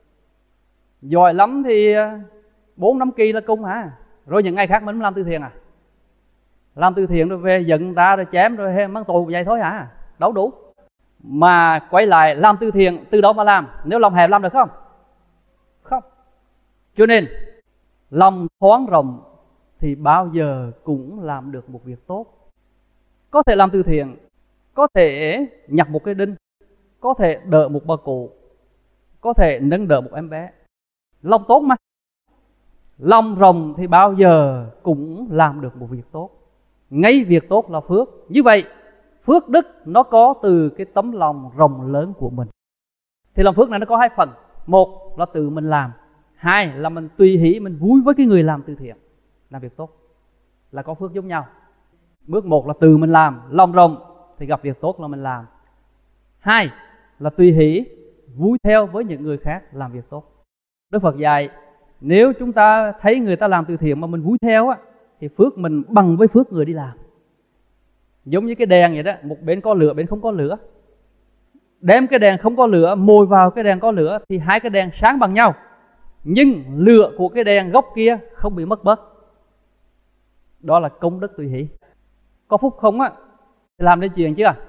Giỏi lắm thì bốn năm kỳ là cung hả? Rồi những ngày khác mình làm từ thiện à? Làm từ thiện rồi về giận người ta rồi chém rồi hay mang tù vậy thôi hả? Đâu đủ. Mà quay lại làm từ thiện từ đâu mà làm? Nếu lòng hẹp làm được không? Không. Cho nên lòng thoáng rộng thì bao giờ cũng làm được một việc tốt. Có thể làm từ thiện, có thể nhặt một cái đinh, có thể đỡ một bà cụ, có thể nâng đỡ một em bé. Lòng tốt mà. Lòng rộng thì bao giờ cũng làm được một việc tốt. Ngay việc tốt là phước. Như vậy phước đức nó có từ cái tấm lòng rộng lớn của mình. Thì lòng phước này nó có hai phần. Một là tự mình làm, hai là mình tùy hỷ, mình vui với cái người làm từ thiện, làm việc tốt, là có phước giống nhau. Bước một là tự mình làm, lòng rộng thì gặp việc tốt là mình làm. Hai là tùy hỷ, vui theo với những người khác làm việc tốt. Đức Phật dạy nếu chúng ta thấy người ta làm từ thiện mà mình vui theo á, thì phước mình bằng với phước người đi làm. Giống như cái đèn vậy đó, một bên có lửa, bên không có lửa. Đem cái đèn không có lửa mồi vào cái đèn có lửa thì hai cái đèn sáng bằng nhau, nhưng lửa của cái đèn gốc kia không bị mất bớt. Đó là công đức tùy hỷ. Có phúc không á thì làm đến chuyện chưa?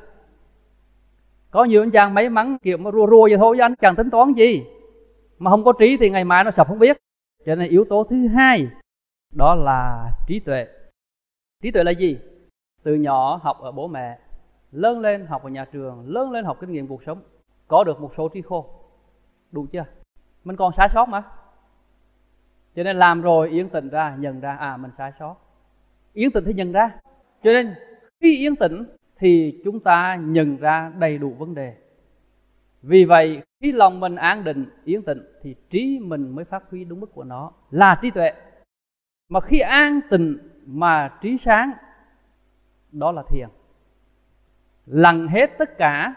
Có nhiều anh chàng mấy mắn kiểu mà rùa rùa vậy thôi, chứ anh chẳng tính toán gì. Mà không có trí thì ngày mai nó sập không biết. Cho nên yếu tố thứ hai đó là trí tuệ. Trí tuệ là gì? Từ nhỏ học ở bố mẹ, lớn lên học ở nhà trường, lớn lên học kinh nghiệm cuộc sống, có được một số trí khôn. Đủ chưa? Mình còn sai sót mà. Cho nên làm rồi yên tĩnh ra, nhận ra à mình sai sót. Yên tĩnh thì nhận ra. Cho nên khi yên tĩnh thì chúng ta nhận ra đầy đủ vấn đề. Vì vậy khi lòng mình an định, yên tĩnh thì trí mình mới phát huy đúng mức của nó, là trí tuệ. Mà khi an tịnh mà trí sáng, đó là thiền. Lặng hết tất cả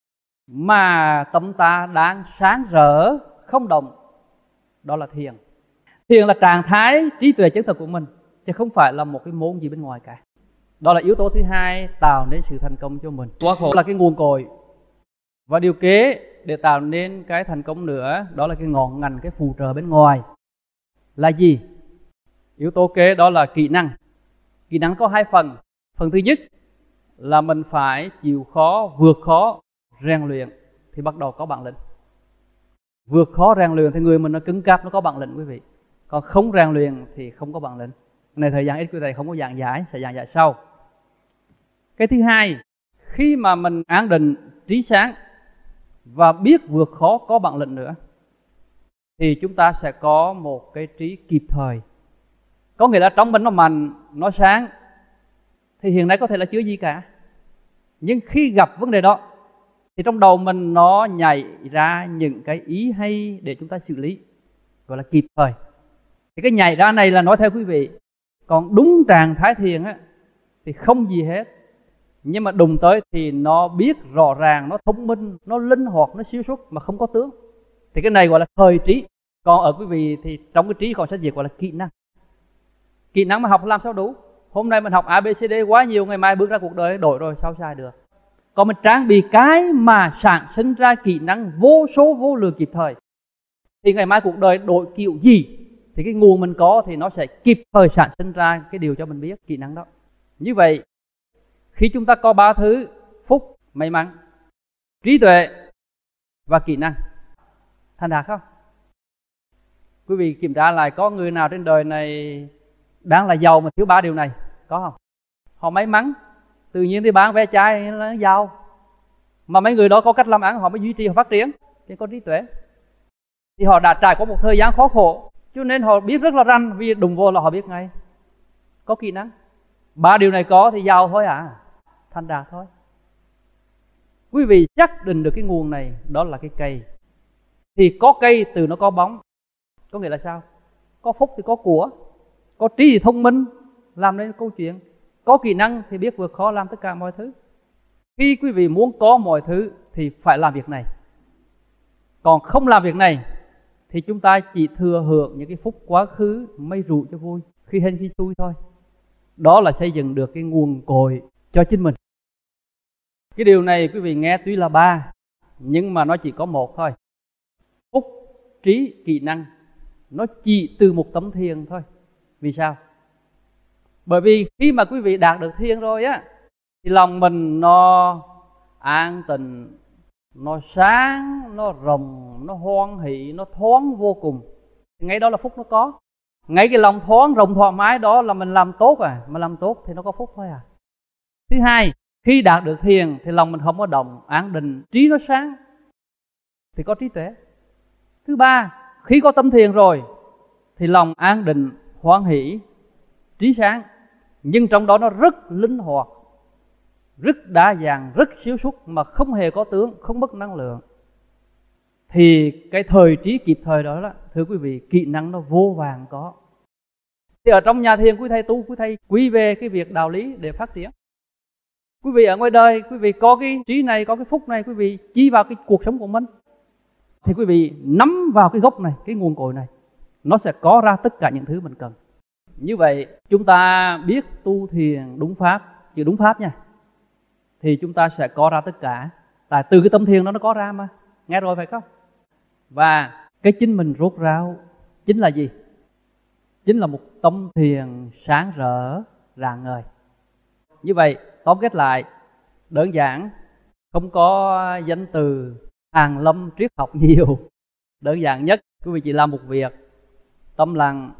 mà tâm ta đang sáng rỡ không động, đó là thiền. Thiền là trạng thái trí tuệ chân thật của mình, chứ không phải là một cái môn gì bên ngoài cả. Đó là yếu tố thứ hai tạo nên sự thành công cho mình. Quá khổ là cái nguồn cội. Và điều kế để tạo nên cái thành công nữa, đó là cái ngọn ngành, cái phù trợ bên ngoài. Là gì? Yếu tố kế đó là kỹ năng. Kỹ năng có hai phần. Phần thứ nhất là mình phải chịu khó, vượt khó, rèn luyện thì bắt đầu có bản lĩnh. Vượt khó rèn luyện thì người mình nó cứng cáp, nó có bản lĩnh quý vị. Còn không rèn luyện thì không có bản lĩnh. Này thời gian ít quý thầy không có giảng giải, sẽ giảng giải sau. Cái thứ hai, khi mà mình an định, trí sáng và biết vượt khó, có bản lĩnh nữa, thì chúng ta sẽ có một cái trí kịp thời. Có nghĩa là trong mình nó mạnh, nó sáng, thì hiện nay có thể là chưa gì cả. Nhưng khi gặp vấn đề đó thì trong đầu mình nó nhảy ra những cái ý hay để chúng ta xử lý, gọi là kịp thời. Thì cái nhảy ra này là nói theo quý vị. Còn đúng trạng thái thiền á thì không gì hết. Nhưng mà đụng tới thì nó biết rõ ràng, nó thông minh, nó linh hoạt, nó siêu xuất mà không có tướng. Thì cái này gọi là thời trí. Còn ở quý vị thì trong cái trí còn sách dịch gọi là kỹ năng. Kỹ năng mà học làm sao đủ? Hôm nay mình học a bê xê đê quá nhiều, ngày mai bước ra cuộc đời đổi rồi, sao sai được? Còn mình trang bị cái mà sản sinh ra kỹ năng vô số vô lượng kịp thời, thì ngày mai cuộc đời đổi kiểu gì thì cái nguồn mình có thì nó sẽ kịp thời sản sinh ra cái điều cho mình biết, kỹ năng đó. Như vậy khi chúng ta có ba thứ: phúc, may mắn, trí tuệ và kỹ năng, thành đạt không? Quý vị kiểm tra lại có người nào trên đời này đang là giàu mà thiếu ba điều này, có không? Họ may mắn, tự nhiên đi bán ve chai là giàu. Mà mấy người đó có cách làm ăn, họ mới duy trì, họ phát triển. Thì có trí tuệ. Thì họ đã trải qua một thời gian khó khổ, cho nên họ biết rất là rành, vì đụng vô là họ biết ngay. Có kỹ năng. Ba điều này có thì giàu thôi à, thành đạt thôi. Quý vị xác định được cái nguồn này, đó là cái cây. Thì có cây từ nó có bóng. Có nghĩa là sao? Có phúc thì có của, có trí thì thông minh, làm nên câu chuyện, có kỹ năng thì biết vượt khó làm tất cả mọi thứ. Khi quý vị muốn có mọi thứ thì phải làm việc này. Còn không làm việc này thì chúng ta chỉ thừa hưởng những cái phúc quá khứ, may rủi cho vui, khi hên khi xui thôi. đó là xây dựng được cái nguồn cội cho chính mình. Cái điều này quý vị nghe tuy là ba, nhưng mà nó chỉ có một thôi. Phúc, trí, kỹ năng, nó chỉ từ một tấm thiền thôi. Vì sao? Bởi vì khi mà quý vị đạt được thiền rồi á, thì lòng mình nó an tịnh, nó sáng, nó rộng, nó hoan hỷ, nó thoáng vô cùng. Ngay đó là phúc nó có. Ngay cái lòng thoáng rộng thoải mái đó là mình làm tốt à. Mà làm tốt thì nó có phúc thôi à. Thứ hai, khi đạt được thiền thì lòng mình không có động, an định, trí nó sáng thì có trí tuệ. Thứ ba, khi có tâm thiền rồi thì lòng an định, hoan hỷ, trí sáng. Nhưng trong đó nó rất linh hoạt, rất đa dạng, rất siêu xuất, mà không hề có tướng, không mất năng lượng. Thì cái thời trí kịp thời đó, đó thưa quý vị, kỹ năng nó vô vàng có. Thì ở trong nhà thiền, quý thầy tu, quý thầy quý về cái việc đạo lý để phát triển. Quý vị ở ngoài đời, quý vị có cái trí này, có cái phúc này, quý vị chi vào cái cuộc sống của mình, thì quý vị nắm vào cái gốc này, cái nguồn cội này, nó sẽ có ra tất cả những thứ mình cần. Như vậy chúng ta biết tu thiền đúng pháp, chứ đúng pháp nha, thì chúng ta sẽ có ra tất cả. Tại từ cái tâm thiền đó nó có ra mà. Nghe rồi phải không? Và cái chính mình rốt ráo chính là gì? Chính là một tâm thiền sáng rỡ, rạng ngời. Như vậy tóm kết lại, đơn giản, không có danh từ hàn lâm triết học nhiều. Đơn giản nhất, quý vị chỉ làm một việc: tâm lặng,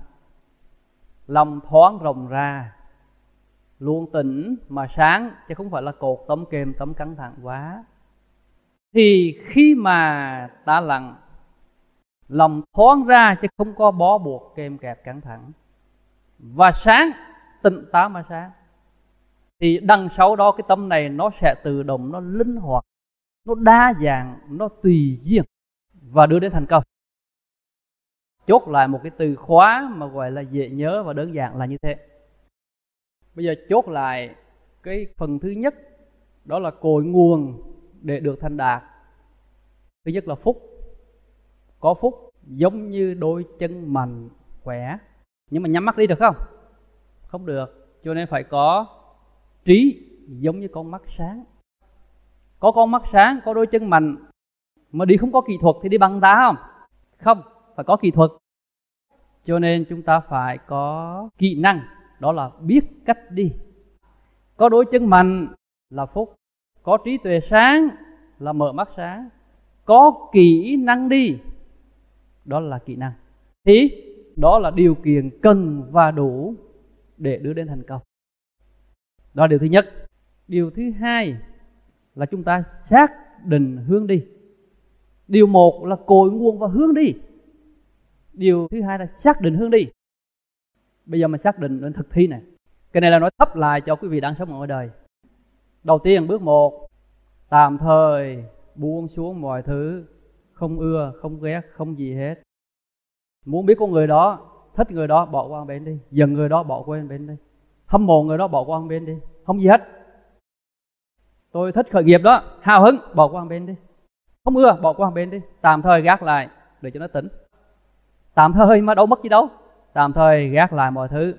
lòng thoáng rộng ra, luôn tỉnh mà sáng, chứ không phải là cột tâm kềm, tâm căng thẳng quá. Thì khi mà ta lặng, lòng thoáng ra chứ không có bó buộc kềm kẹp căng thẳng, và sáng, tỉnh táo mà sáng, thì đằng sau đó cái tâm này nó sẽ tự động, nó linh hoạt, nó đa dạng, nó tùy duyên và đưa đến thành công. Chốt lại một cái từ khóa mà gọi là dễ nhớ và đơn giản là như thế. Bây giờ chốt lại cái phần thứ nhất, đó là cội nguồn để được thành đạt. Thứ nhất là phúc. Có phúc giống như đôi chân mạnh khỏe, nhưng mà nhắm mắt đi được không? Không được. Cho nên phải có trí giống như con mắt sáng. Có con mắt sáng, có đôi chân mạnh, mà đi không có kỹ thuật thì đi bằng đá không? Không, phải có kỹ thuật. Cho nên chúng ta phải có kỹ năng, đó là biết cách đi. Có đôi chân mạnh là phúc, có trí tuệ sáng là mở mắt sáng, có kỹ năng đi, đó là kỹ năng. Thì đó là điều kiện cần và đủ để đưa đến thành công. Đó là điều thứ nhất. Điều thứ hai là chúng ta xác định hướng đi. Điều một là cội nguồn và hướng đi. Điều thứ hai là xác định hướng đi. Bây giờ mình xác định đến thực thi này. Cái này là nói thấp lại cho quý vị đang sống ở ngoài đời. Đầu tiên, bước một, tạm thời buông xuống mọi thứ, không ưa, không ghét, không gì hết. Muốn biết con người đó, thích người đó, bỏ qua một bên đi. Giận người đó, bỏ qua một bên đi. Hâm mộ người đó, bỏ qua một bên đi. Không gì hết. Tôi thích khởi nghiệp đó, hào hứng, bỏ qua một bên đi. Không ưa, bỏ qua một bên đi. Tạm thời gác lại để cho nó tỉnh. Tạm thời mà đâu mất gì đâu. Tạm thời gác lại mọi thứ.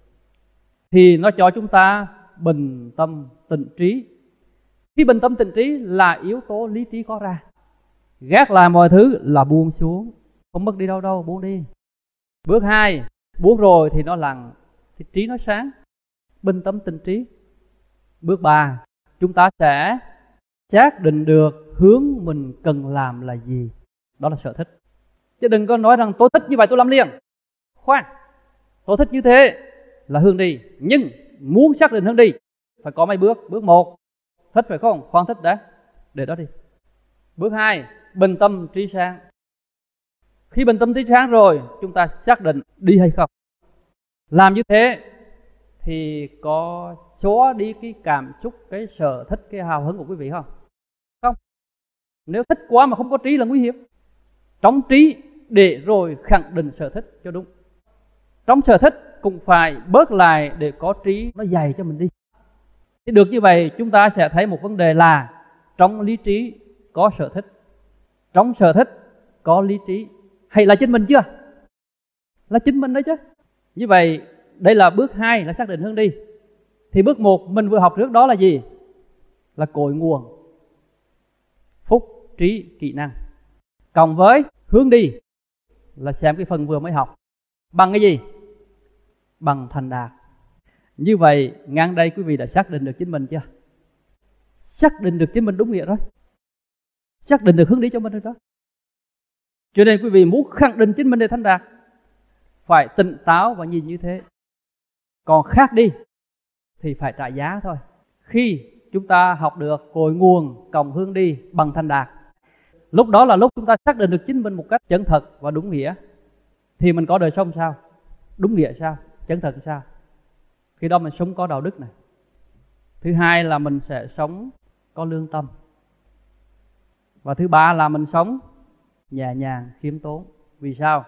Thì nó cho chúng ta bình tâm tịnh trí. Khi bình tâm tịnh trí là yếu tố lý trí có ra. Gác lại mọi thứ là buông xuống. Không mất đi đâu đâu, buông đi. Bước hai, buông rồi thì nó lặng, thì trí nó sáng. Bình tâm tịnh trí. Bước ba, chúng ta sẽ xác định được hướng mình cần làm là gì. Đó là sở thích. Chứ đừng có nói rằng tôi thích như vậy tôi làm liền. Khoan, tôi thích như thế là hướng đi. Nhưng muốn xác định hướng đi phải có mấy bước. Bước một, thích phải không? Khoan thích đã, để đó đi. Bước hai, bình tâm trí sáng. Khi bình tâm trí sáng rồi, chúng ta xác định đi hay không. Làm như thế thì có xóa đi cái cảm xúc, cái sở thích, cái hào hứng của quý vị không? Không. Nếu thích quá mà không có trí là nguy hiểm. Trong trí để rồi khẳng định sở thích cho đúng. Trong sở thích cũng phải bớt lại để có trí nó dày cho mình đi. Thì được như vậy chúng ta sẽ thấy một vấn đề là trong lý trí có sở thích, trong sở thích có lý trí. Hay là chính mình chưa? Là chính mình đấy chứ. Như vậy đây là bước hai là xác định hướng đi. Thì bước một mình vừa học trước đó là gì? Là cội nguồn, phúc, trí, kỹ năng. Cộng với hướng đi là xem cái phần vừa mới học bằng cái gì? Bằng thành đạt. Như vậy ngang đây quý vị đã xác định được chính mình chưa? Xác định được chính mình đúng nghĩa rồi, xác định được hướng đi cho mình rồi đó. Cho nên quý vị muốn khẳng định chính mình để thành đạt, phải tỉnh táo và nhìn như thế. Còn khác đi thì phải trả giá thôi. Khi chúng ta học được cội nguồn cộng hướng đi bằng thành đạt, lúc đó là lúc chúng ta xác định được chính mình một cách chân thật và đúng nghĩa, thì mình có đời sống sao? Đúng nghĩa sao? Chân thật sao? Khi đó mình sống có đạo đức này. Thứ hai là mình sẽ sống có lương tâm. Và thứ ba là mình sống nhẹ nhàng, khiêm tốn. Vì sao?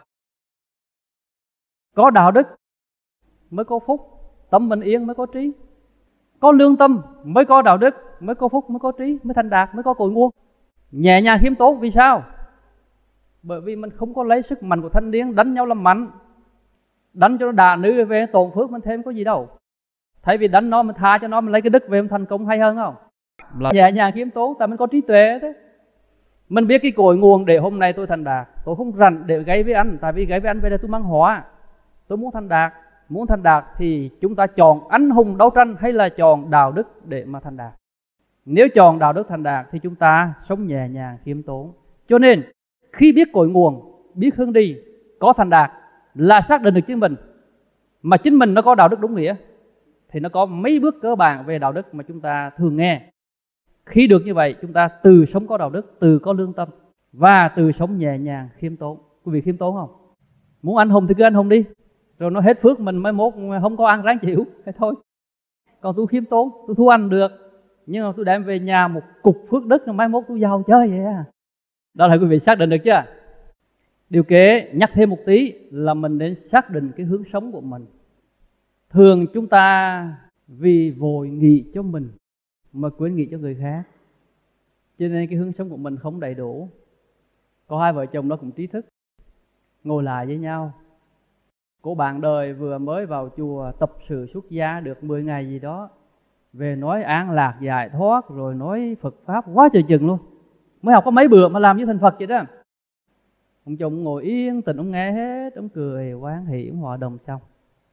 Có đạo đức mới có phúc, tâm mình yên mới có trí. Có lương tâm mới có đạo đức, mới có phúc, mới có trí, mới thành đạt, mới có cội nguồn. Nhẹ nhàng khiêm tốn. Vì sao? Bởi vì mình không có lấy sức mạnh của thanh niên đánh nhau làm mạnh, đánh cho nó đà nữ về tổn phước mình thêm có gì đâu. Thay vì đánh nó mình tha cho nó, mình lấy cái đức về mình thành công hay hơn không? Là nhẹ nhàng khiêm tốn, tại mình có trí tuệ thế. Mình biết cái cội nguồn để hôm nay tôi thành đạt. Tôi không rảnh để gây với anh, tại vì gây với anh về đây tôi mang họa. Tôi muốn thành đạt. Muốn thành đạt thì chúng ta chọn anh hùng đấu tranh hay là chọn đạo đức để mà thành đạt? Nếu chọn đạo đức thành đạt thì chúng ta sống nhẹ nhàng khiêm tốn. Cho nên khi biết cội nguồn, biết hướng đi, có thành đạt là xác định được chính mình. Mà chính mình nó có đạo đức đúng nghĩa thì nó có mấy bước cơ bản về đạo đức mà chúng ta thường nghe. Khi được như vậy chúng ta từ sống có đạo đức, từ có lương tâm và từ sống nhẹ nhàng khiêm tốn. Quý vị khiêm tốn không? Muốn anh hùng thì cứ anh hùng đi, rồi nó hết phước mình mới mốt không có ăn ráng chịu thế thôi. Còn tôi khiêm tốn, tôi thua anh được, nhưng mà tôi đem về nhà một cục phước đức, mai mốt tôi giàu chơi vậy à. Đó là quý vị xác định được chưa? Điều kế nhắc thêm một tí là mình nên xác định cái hướng sống của mình. Thường chúng ta vì vội nghĩ cho mình mà quên nghĩ cho người khác, cho nên cái hướng sống của mình không đầy đủ. Có hai vợ chồng đó cũng trí thức, ngồi lại với nhau. Cô bạn đời vừa mới vào chùa tập sự xuất gia được mười ngày gì đó, về nói an lạc giải thoát, rồi nói Phật Pháp quá trời chừng luôn. Mới học có mấy bữa mà làm như thành Phật vậy đó. Ông chồng ngồi yên tĩnh, ông nghe hết, ông cười hoan hỷ, ông hòa đồng xong.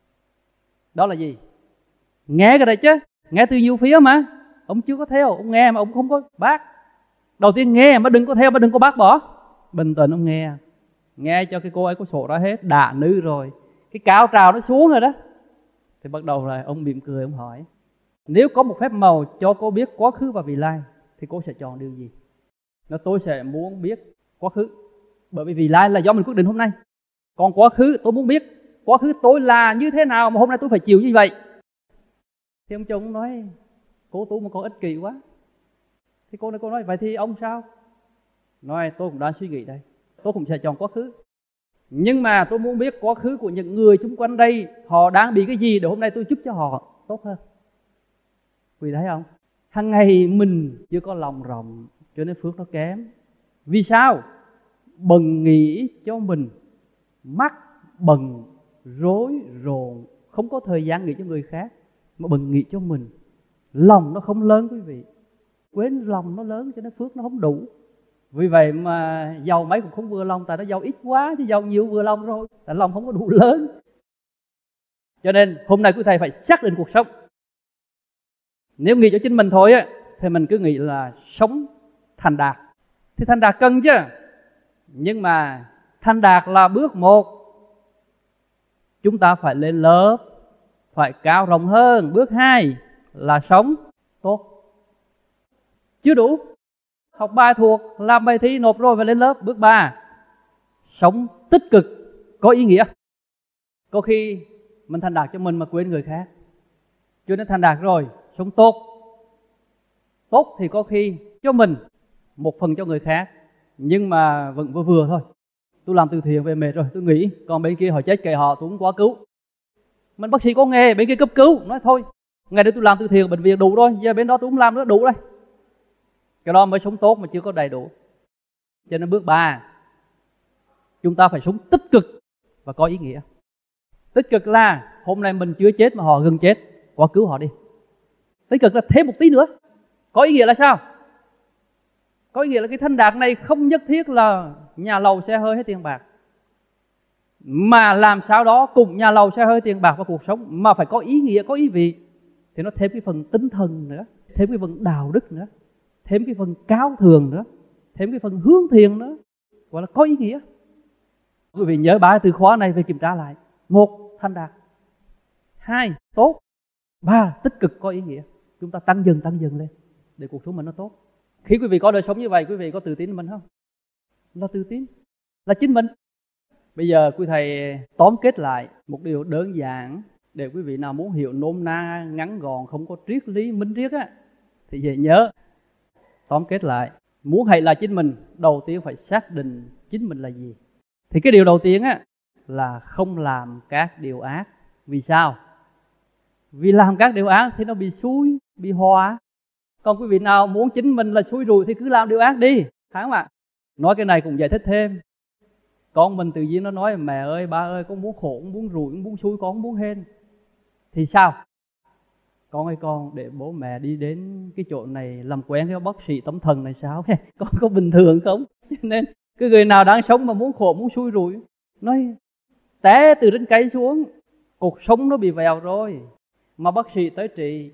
Đó là gì? Nghe cái này chứ, nghe từ nhiều phía mà. Ông chưa có theo, ông nghe mà ông không có bác. Đầu tiên nghe mà đừng có theo, mà đừng có bác bỏ. Bình tĩnh ông nghe. Nghe cho cái cô ấy có sổ ra hết, đạ nữ rồi, cái cao trào nó xuống rồi đó. Thì bắt đầu là ông mỉm cười, ông hỏi: nếu có một phép màu cho cô biết quá khứ và vị lai thì cô sẽ chọn điều gì? Nó tôi sẽ muốn biết quá khứ, bởi vì vị lai là do mình quyết định hôm nay. Còn quá khứ tôi muốn biết quá khứ tôi là như thế nào mà hôm nay tôi phải chịu như vậy. Thì ông chồng nói: cô tu mà con ích kỷ quá. Thì cô này cô nói: vậy thì ông sao? Nói: tôi cũng đang suy nghĩ đây, tôi cũng sẽ chọn quá khứ, nhưng mà tôi muốn biết quá khứ của những người xung quanh đây họ đang bị cái gì để hôm nay tôi giúp cho họ tốt hơn. Vì thấy không, hàng ngày mình chưa có lòng rộng cho nên phước nó kém. Vì sao? Bần nghĩ cho mình, mắt bần rối rộn, không có thời gian nghĩ cho người khác, mà bần nghĩ cho mình. Lòng nó không lớn quý vị, quên lòng nó lớn cho nên phước nó không đủ. Vì vậy mà giàu mấy cũng không vừa lòng, tại nó giàu ít quá, chứ giàu nhiều vừa lòng rồi, tại lòng không có đủ lớn. Cho nên hôm nay quý thầy phải xác định cuộc sống. Nếu nghĩ cho chính mình thôi á, thì mình cứ nghĩ là sống thành đạt. Thì thành đạt cần chứ, nhưng mà thành đạt là bước một. Chúng ta phải lên lớp, phải cao rộng hơn. Bước hai là sống tốt. Chưa đủ, học bài thuộc, làm bài thi, nộp rồi và lên lớp. Bước ba, sống tích cực, có ý nghĩa. Có khi mình thành đạt cho mình mà quên người khác. Cho nên thành đạt rồi, sống tốt. Tốt thì có khi cho mình, một phần cho người khác, nhưng mà vẫn vừa vừa thôi. Tôi làm từ thiện về mệt rồi, tôi nghỉ. Còn bên kia họ chết kệ họ, tôi không quá cứu. Mình bác sĩ có nghề, bên kia cấp cứu, nói thôi, ngày đó tôi làm từ thiện bệnh viện đủ rồi, giờ bên đó tôi không làm nữa, đủ rồi. Cái đó mới sống tốt mà chưa có đầy đủ. Cho nên bước ba, chúng ta phải sống tích cực và có ý nghĩa. Tích cực là hôm nay mình chưa chết mà họ gần chết, quá cứu họ đi. Tích cực là thêm một tí nữa. Có ý nghĩa là sao? Có ý nghĩa là cái thanh đạt này không nhất thiết là nhà lầu xe hơi hay tiền bạc, mà làm sao đó cùng nhà lầu xe hơi tiền bạc vào cuộc sống mà phải có ý nghĩa, có ý vị, thì nó thêm cái phần tinh thần nữa, thêm cái phần đạo đức nữa, thêm cái phần cao thượng nữa, thêm cái phần hướng thiện nữa, gọi là có ý nghĩa. Quý vị nhớ ba từ khóa này về kiểm tra lại. Một, thanh đạt. Hai, tốt. Ba, tích cực có ý nghĩa. Chúng ta tăng dần tăng dần lên để cuộc sống mình nó tốt. Khi quý vị có đời sống như vậy, quý vị có tự tin mình không? Là tự tin, là chính mình. Bây giờ quý thầy tóm kết lại một điều đơn giản để quý vị nào muốn hiểu nôm na, ngắn gọn, không có triết lý minh triết á, thì về nhớ. Tóm kết lại, muốn hãy là chính mình, đầu tiên phải xác định chính mình là gì. Thì cái điều đầu tiên á là không làm các điều ác. Vì sao? Vì làm các điều ác thì nó bị xui, bị hòa. Còn quý vị nào muốn chính mình là xui rủi thì cứ làm điều ác đi, phải không ạ? Nói cái này cũng giải thích thêm. Con mình tự nhiên nó nói mẹ ơi, ba ơi, con muốn khổ, con muốn rủi, con muốn xui, con muốn hên. Thì sao? Con ơi con, để bố mẹ đi đến cái chỗ này làm quen với bác sĩ tâm thần này sao? Con có bình thường không? Cho nên cái người nào đang sống mà muốn khổ, muốn xui rủi, nói té từ trên cây xuống, cuộc sống nó bị vèo rồi, mà bác sĩ tới trị.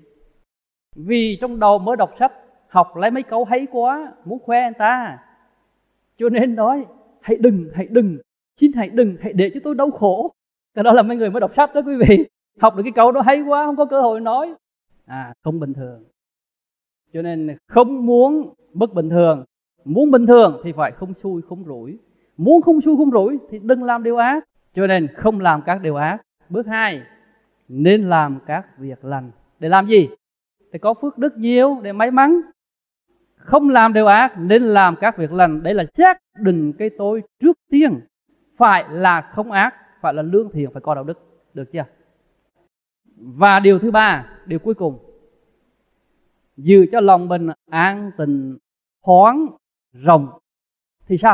Vì trong đầu mới đọc sách, học lấy mấy câu hay quá, muốn khoe anh ta, cho nên nói hãy đừng, hãy đừng, xin hãy đừng, hãy để cho tôi đau khổ. Cái đó là mấy người mới đọc sách đó quý vị. Học được cái câu đó hay quá, không có cơ hội nói. À, không bình thường. Cho nên không muốn bất bình thường. Muốn bình thường thì phải không xui, không rủi. Muốn không xui, không rủi thì đừng làm điều ác. Cho nên không làm các điều ác. Bước hai, nên làm các việc lành. Để làm gì? Để có phước đức nhiều, để may mắn. Không làm điều ác, nên làm các việc lành. Đấy là xác định cái tôi trước tiên. Phải là không ác, phải là lương thiện, phải có đạo đức. Được chưa? Và điều thứ ba, điều cuối cùng, giữ cho lòng mình an tịnh, thoáng, rộng. Thì sao?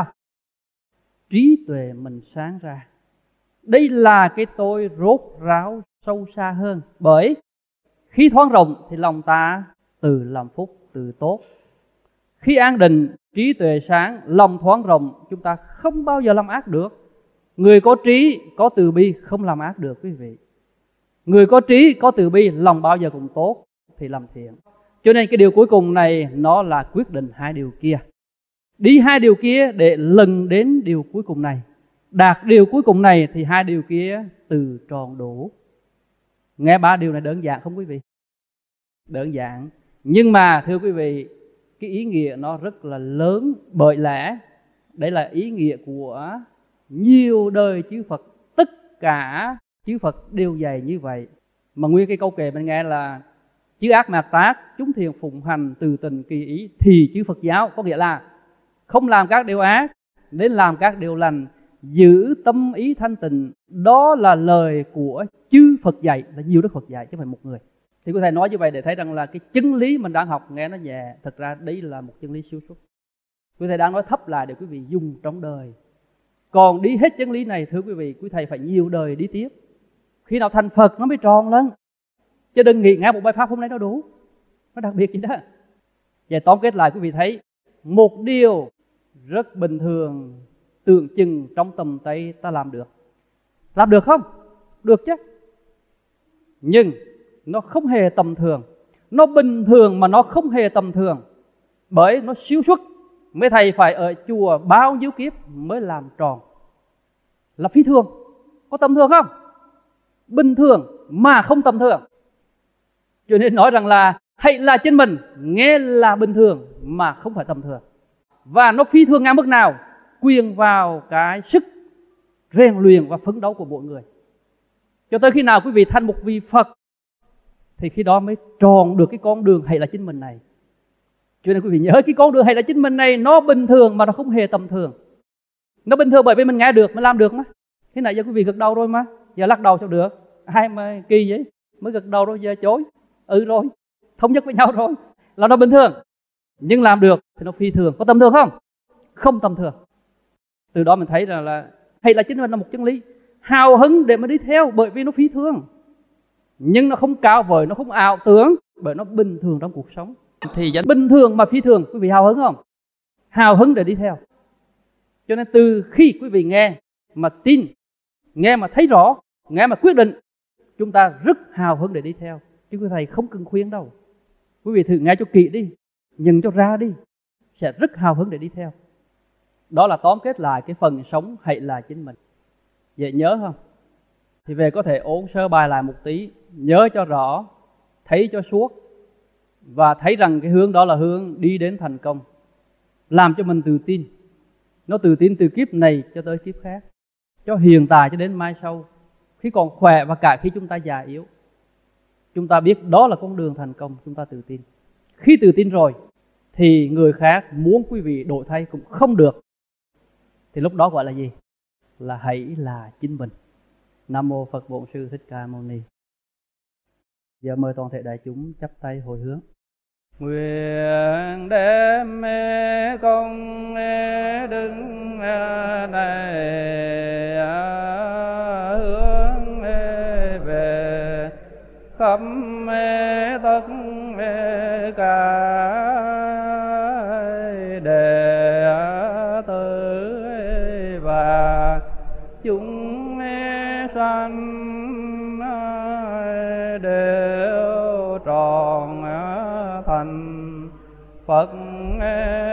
Trí tuệ mình sáng ra. Đây là cái tôi rốt ráo sâu xa hơn. Bởi khi thoáng rộng thì lòng ta từ làm phúc, từ tốt. Khi an định, trí tuệ sáng, lòng thoáng rộng, chúng ta không bao giờ làm ác được. Người có trí, có từ bi không làm ác được quý vị. Người có trí, có từ bi, lòng bao giờ cũng tốt thì làm thiện. Cho nên cái điều cuối cùng này nó là quyết định hai điều kia. Đi hai điều kia để lần đến điều cuối cùng này. Đạt điều cuối cùng này thì hai điều kia từ tròn đủ. Nghe ba điều này đơn giản không quý vị? Đơn giản. Nhưng mà thưa quý vị, cái ý nghĩa nó rất là lớn. Bởi lẽ đây là ý nghĩa của nhiều đời chư Phật. Tất cả chư Phật đều dạy như vậy. Mà nguyên cái câu kệ mình nghe là chư ác mạt tác, chúng thiền phụng hành, từ tình kỳ ý, thì chư Phật giáo. Có nghĩa là không làm các điều ác, nên làm các điều lành, giữ tâm ý thanh tịnh. Đó là lời của chư Phật dạy, là nhiều Đức Phật dạy chứ không phải một người. Thì có thể nói như vậy để thấy rằng là cái chân lý mình đang học nghe nó nhẹ, thật ra đấy là một chân lý siêu xuất. Quý thầy đang nói thấp lại để quý vị dùng trong đời. Còn đi hết chân lý này, thưa quý vị, quý thầy phải nhiều đời đi tiếp. Khi nào thành Phật nó mới tròn lên. Chứ đừng nghĩ nghe một bài pháp hôm nay nó đủ. Nó đặc biệt gì đó. Vậy tóm kết lại quý vị thấy một điều rất bình thường, tưởng chừng trong tầm tay ta làm được. Làm được không? Được chứ. Nhưng nó không hề tầm thường. Nó bình thường mà nó không hề tầm thường. Bởi nó siêu xuất. Mấy thầy phải ở chùa bao nhiêu kiếp mới làm tròn. Là phi thường. Có tầm thường không? Bình thường mà không tầm thường. Cho nên nói rằng là hãy là chính mình, nghe là bình thường mà không phải tầm thường. Và nó phi thường ngang mức nào? Quyền vào cái sức rèn luyện và phấn đấu của mỗi người. Cho tới khi nào quý vị thành một vị Phật thì khi đó mới tròn được cái con đường hãy là chính mình này. Cho nên quý vị nhớ cái con đường hãy là chính mình này nó bình thường mà nó không hề tầm thường. Nó bình thường bởi vì mình nghe được, mình làm được mà. Thế nãy giờ quý vị gật đầu rồi mà, giờ lắc đầu sao được? Ai mà kỳ vậy? Mới gật đầu rồi giờ chối. Ừ rồi, thống nhất với nhau rồi. Là nó bình thường. Nhưng làm được thì nó phi thường. Có tầm thường không? Không tầm thường. Từ đó mình thấy rằng là hay là chính mình là một chân lý. Hào hứng để mà đi theo bởi vì nó phi thường. Nhưng nó không cao vời, nó không ảo tưởng. bởi nó bình thường trong cuộc sống. Thì bình thường mà phi thường, quý vị hào hứng không? Hào hứng để đi theo. Cho nên từ khi quý vị nghe mà tin, nghe mà thấy rõ, nghe mà quyết định, chúng ta rất hào hứng để đi theo. Chứ quý thầy không cần khuyên đâu. Quý vị thử nghe cho kỹ đi, nhận cho ra đi, sẽ rất hào hứng để đi theo. Đó là tóm kết lại cái phần sống hãy là chính mình. Dễ nhớ không? Thì về có thể ôn sơ bài lại một tí, nhớ cho rõ, thấy cho suốt, và thấy rằng cái hướng đó là hướng đi đến thành công. Làm cho mình tự tin. Nó tự tin từ kiếp này cho tới kiếp khác, cho hiện tại cho đến mai sau, khi còn khỏe và cả khi chúng ta già yếu. Chúng ta biết đó là con đường thành công, chúng ta tự tin. Khi tự tin rồi thì người khác muốn quý vị đổi thay cũng không được. Thì lúc đó gọi là gì? Là hãy là chính mình. Nam mô Phật Bổn Sư Thích Ca Mâu Ni. Giờ mời toàn thể đại chúng chắp tay hồi hướng. Nguyện đem công đứng này hướng về khắp tất cả đệ tử và chúng sanh đều tròn thành Phật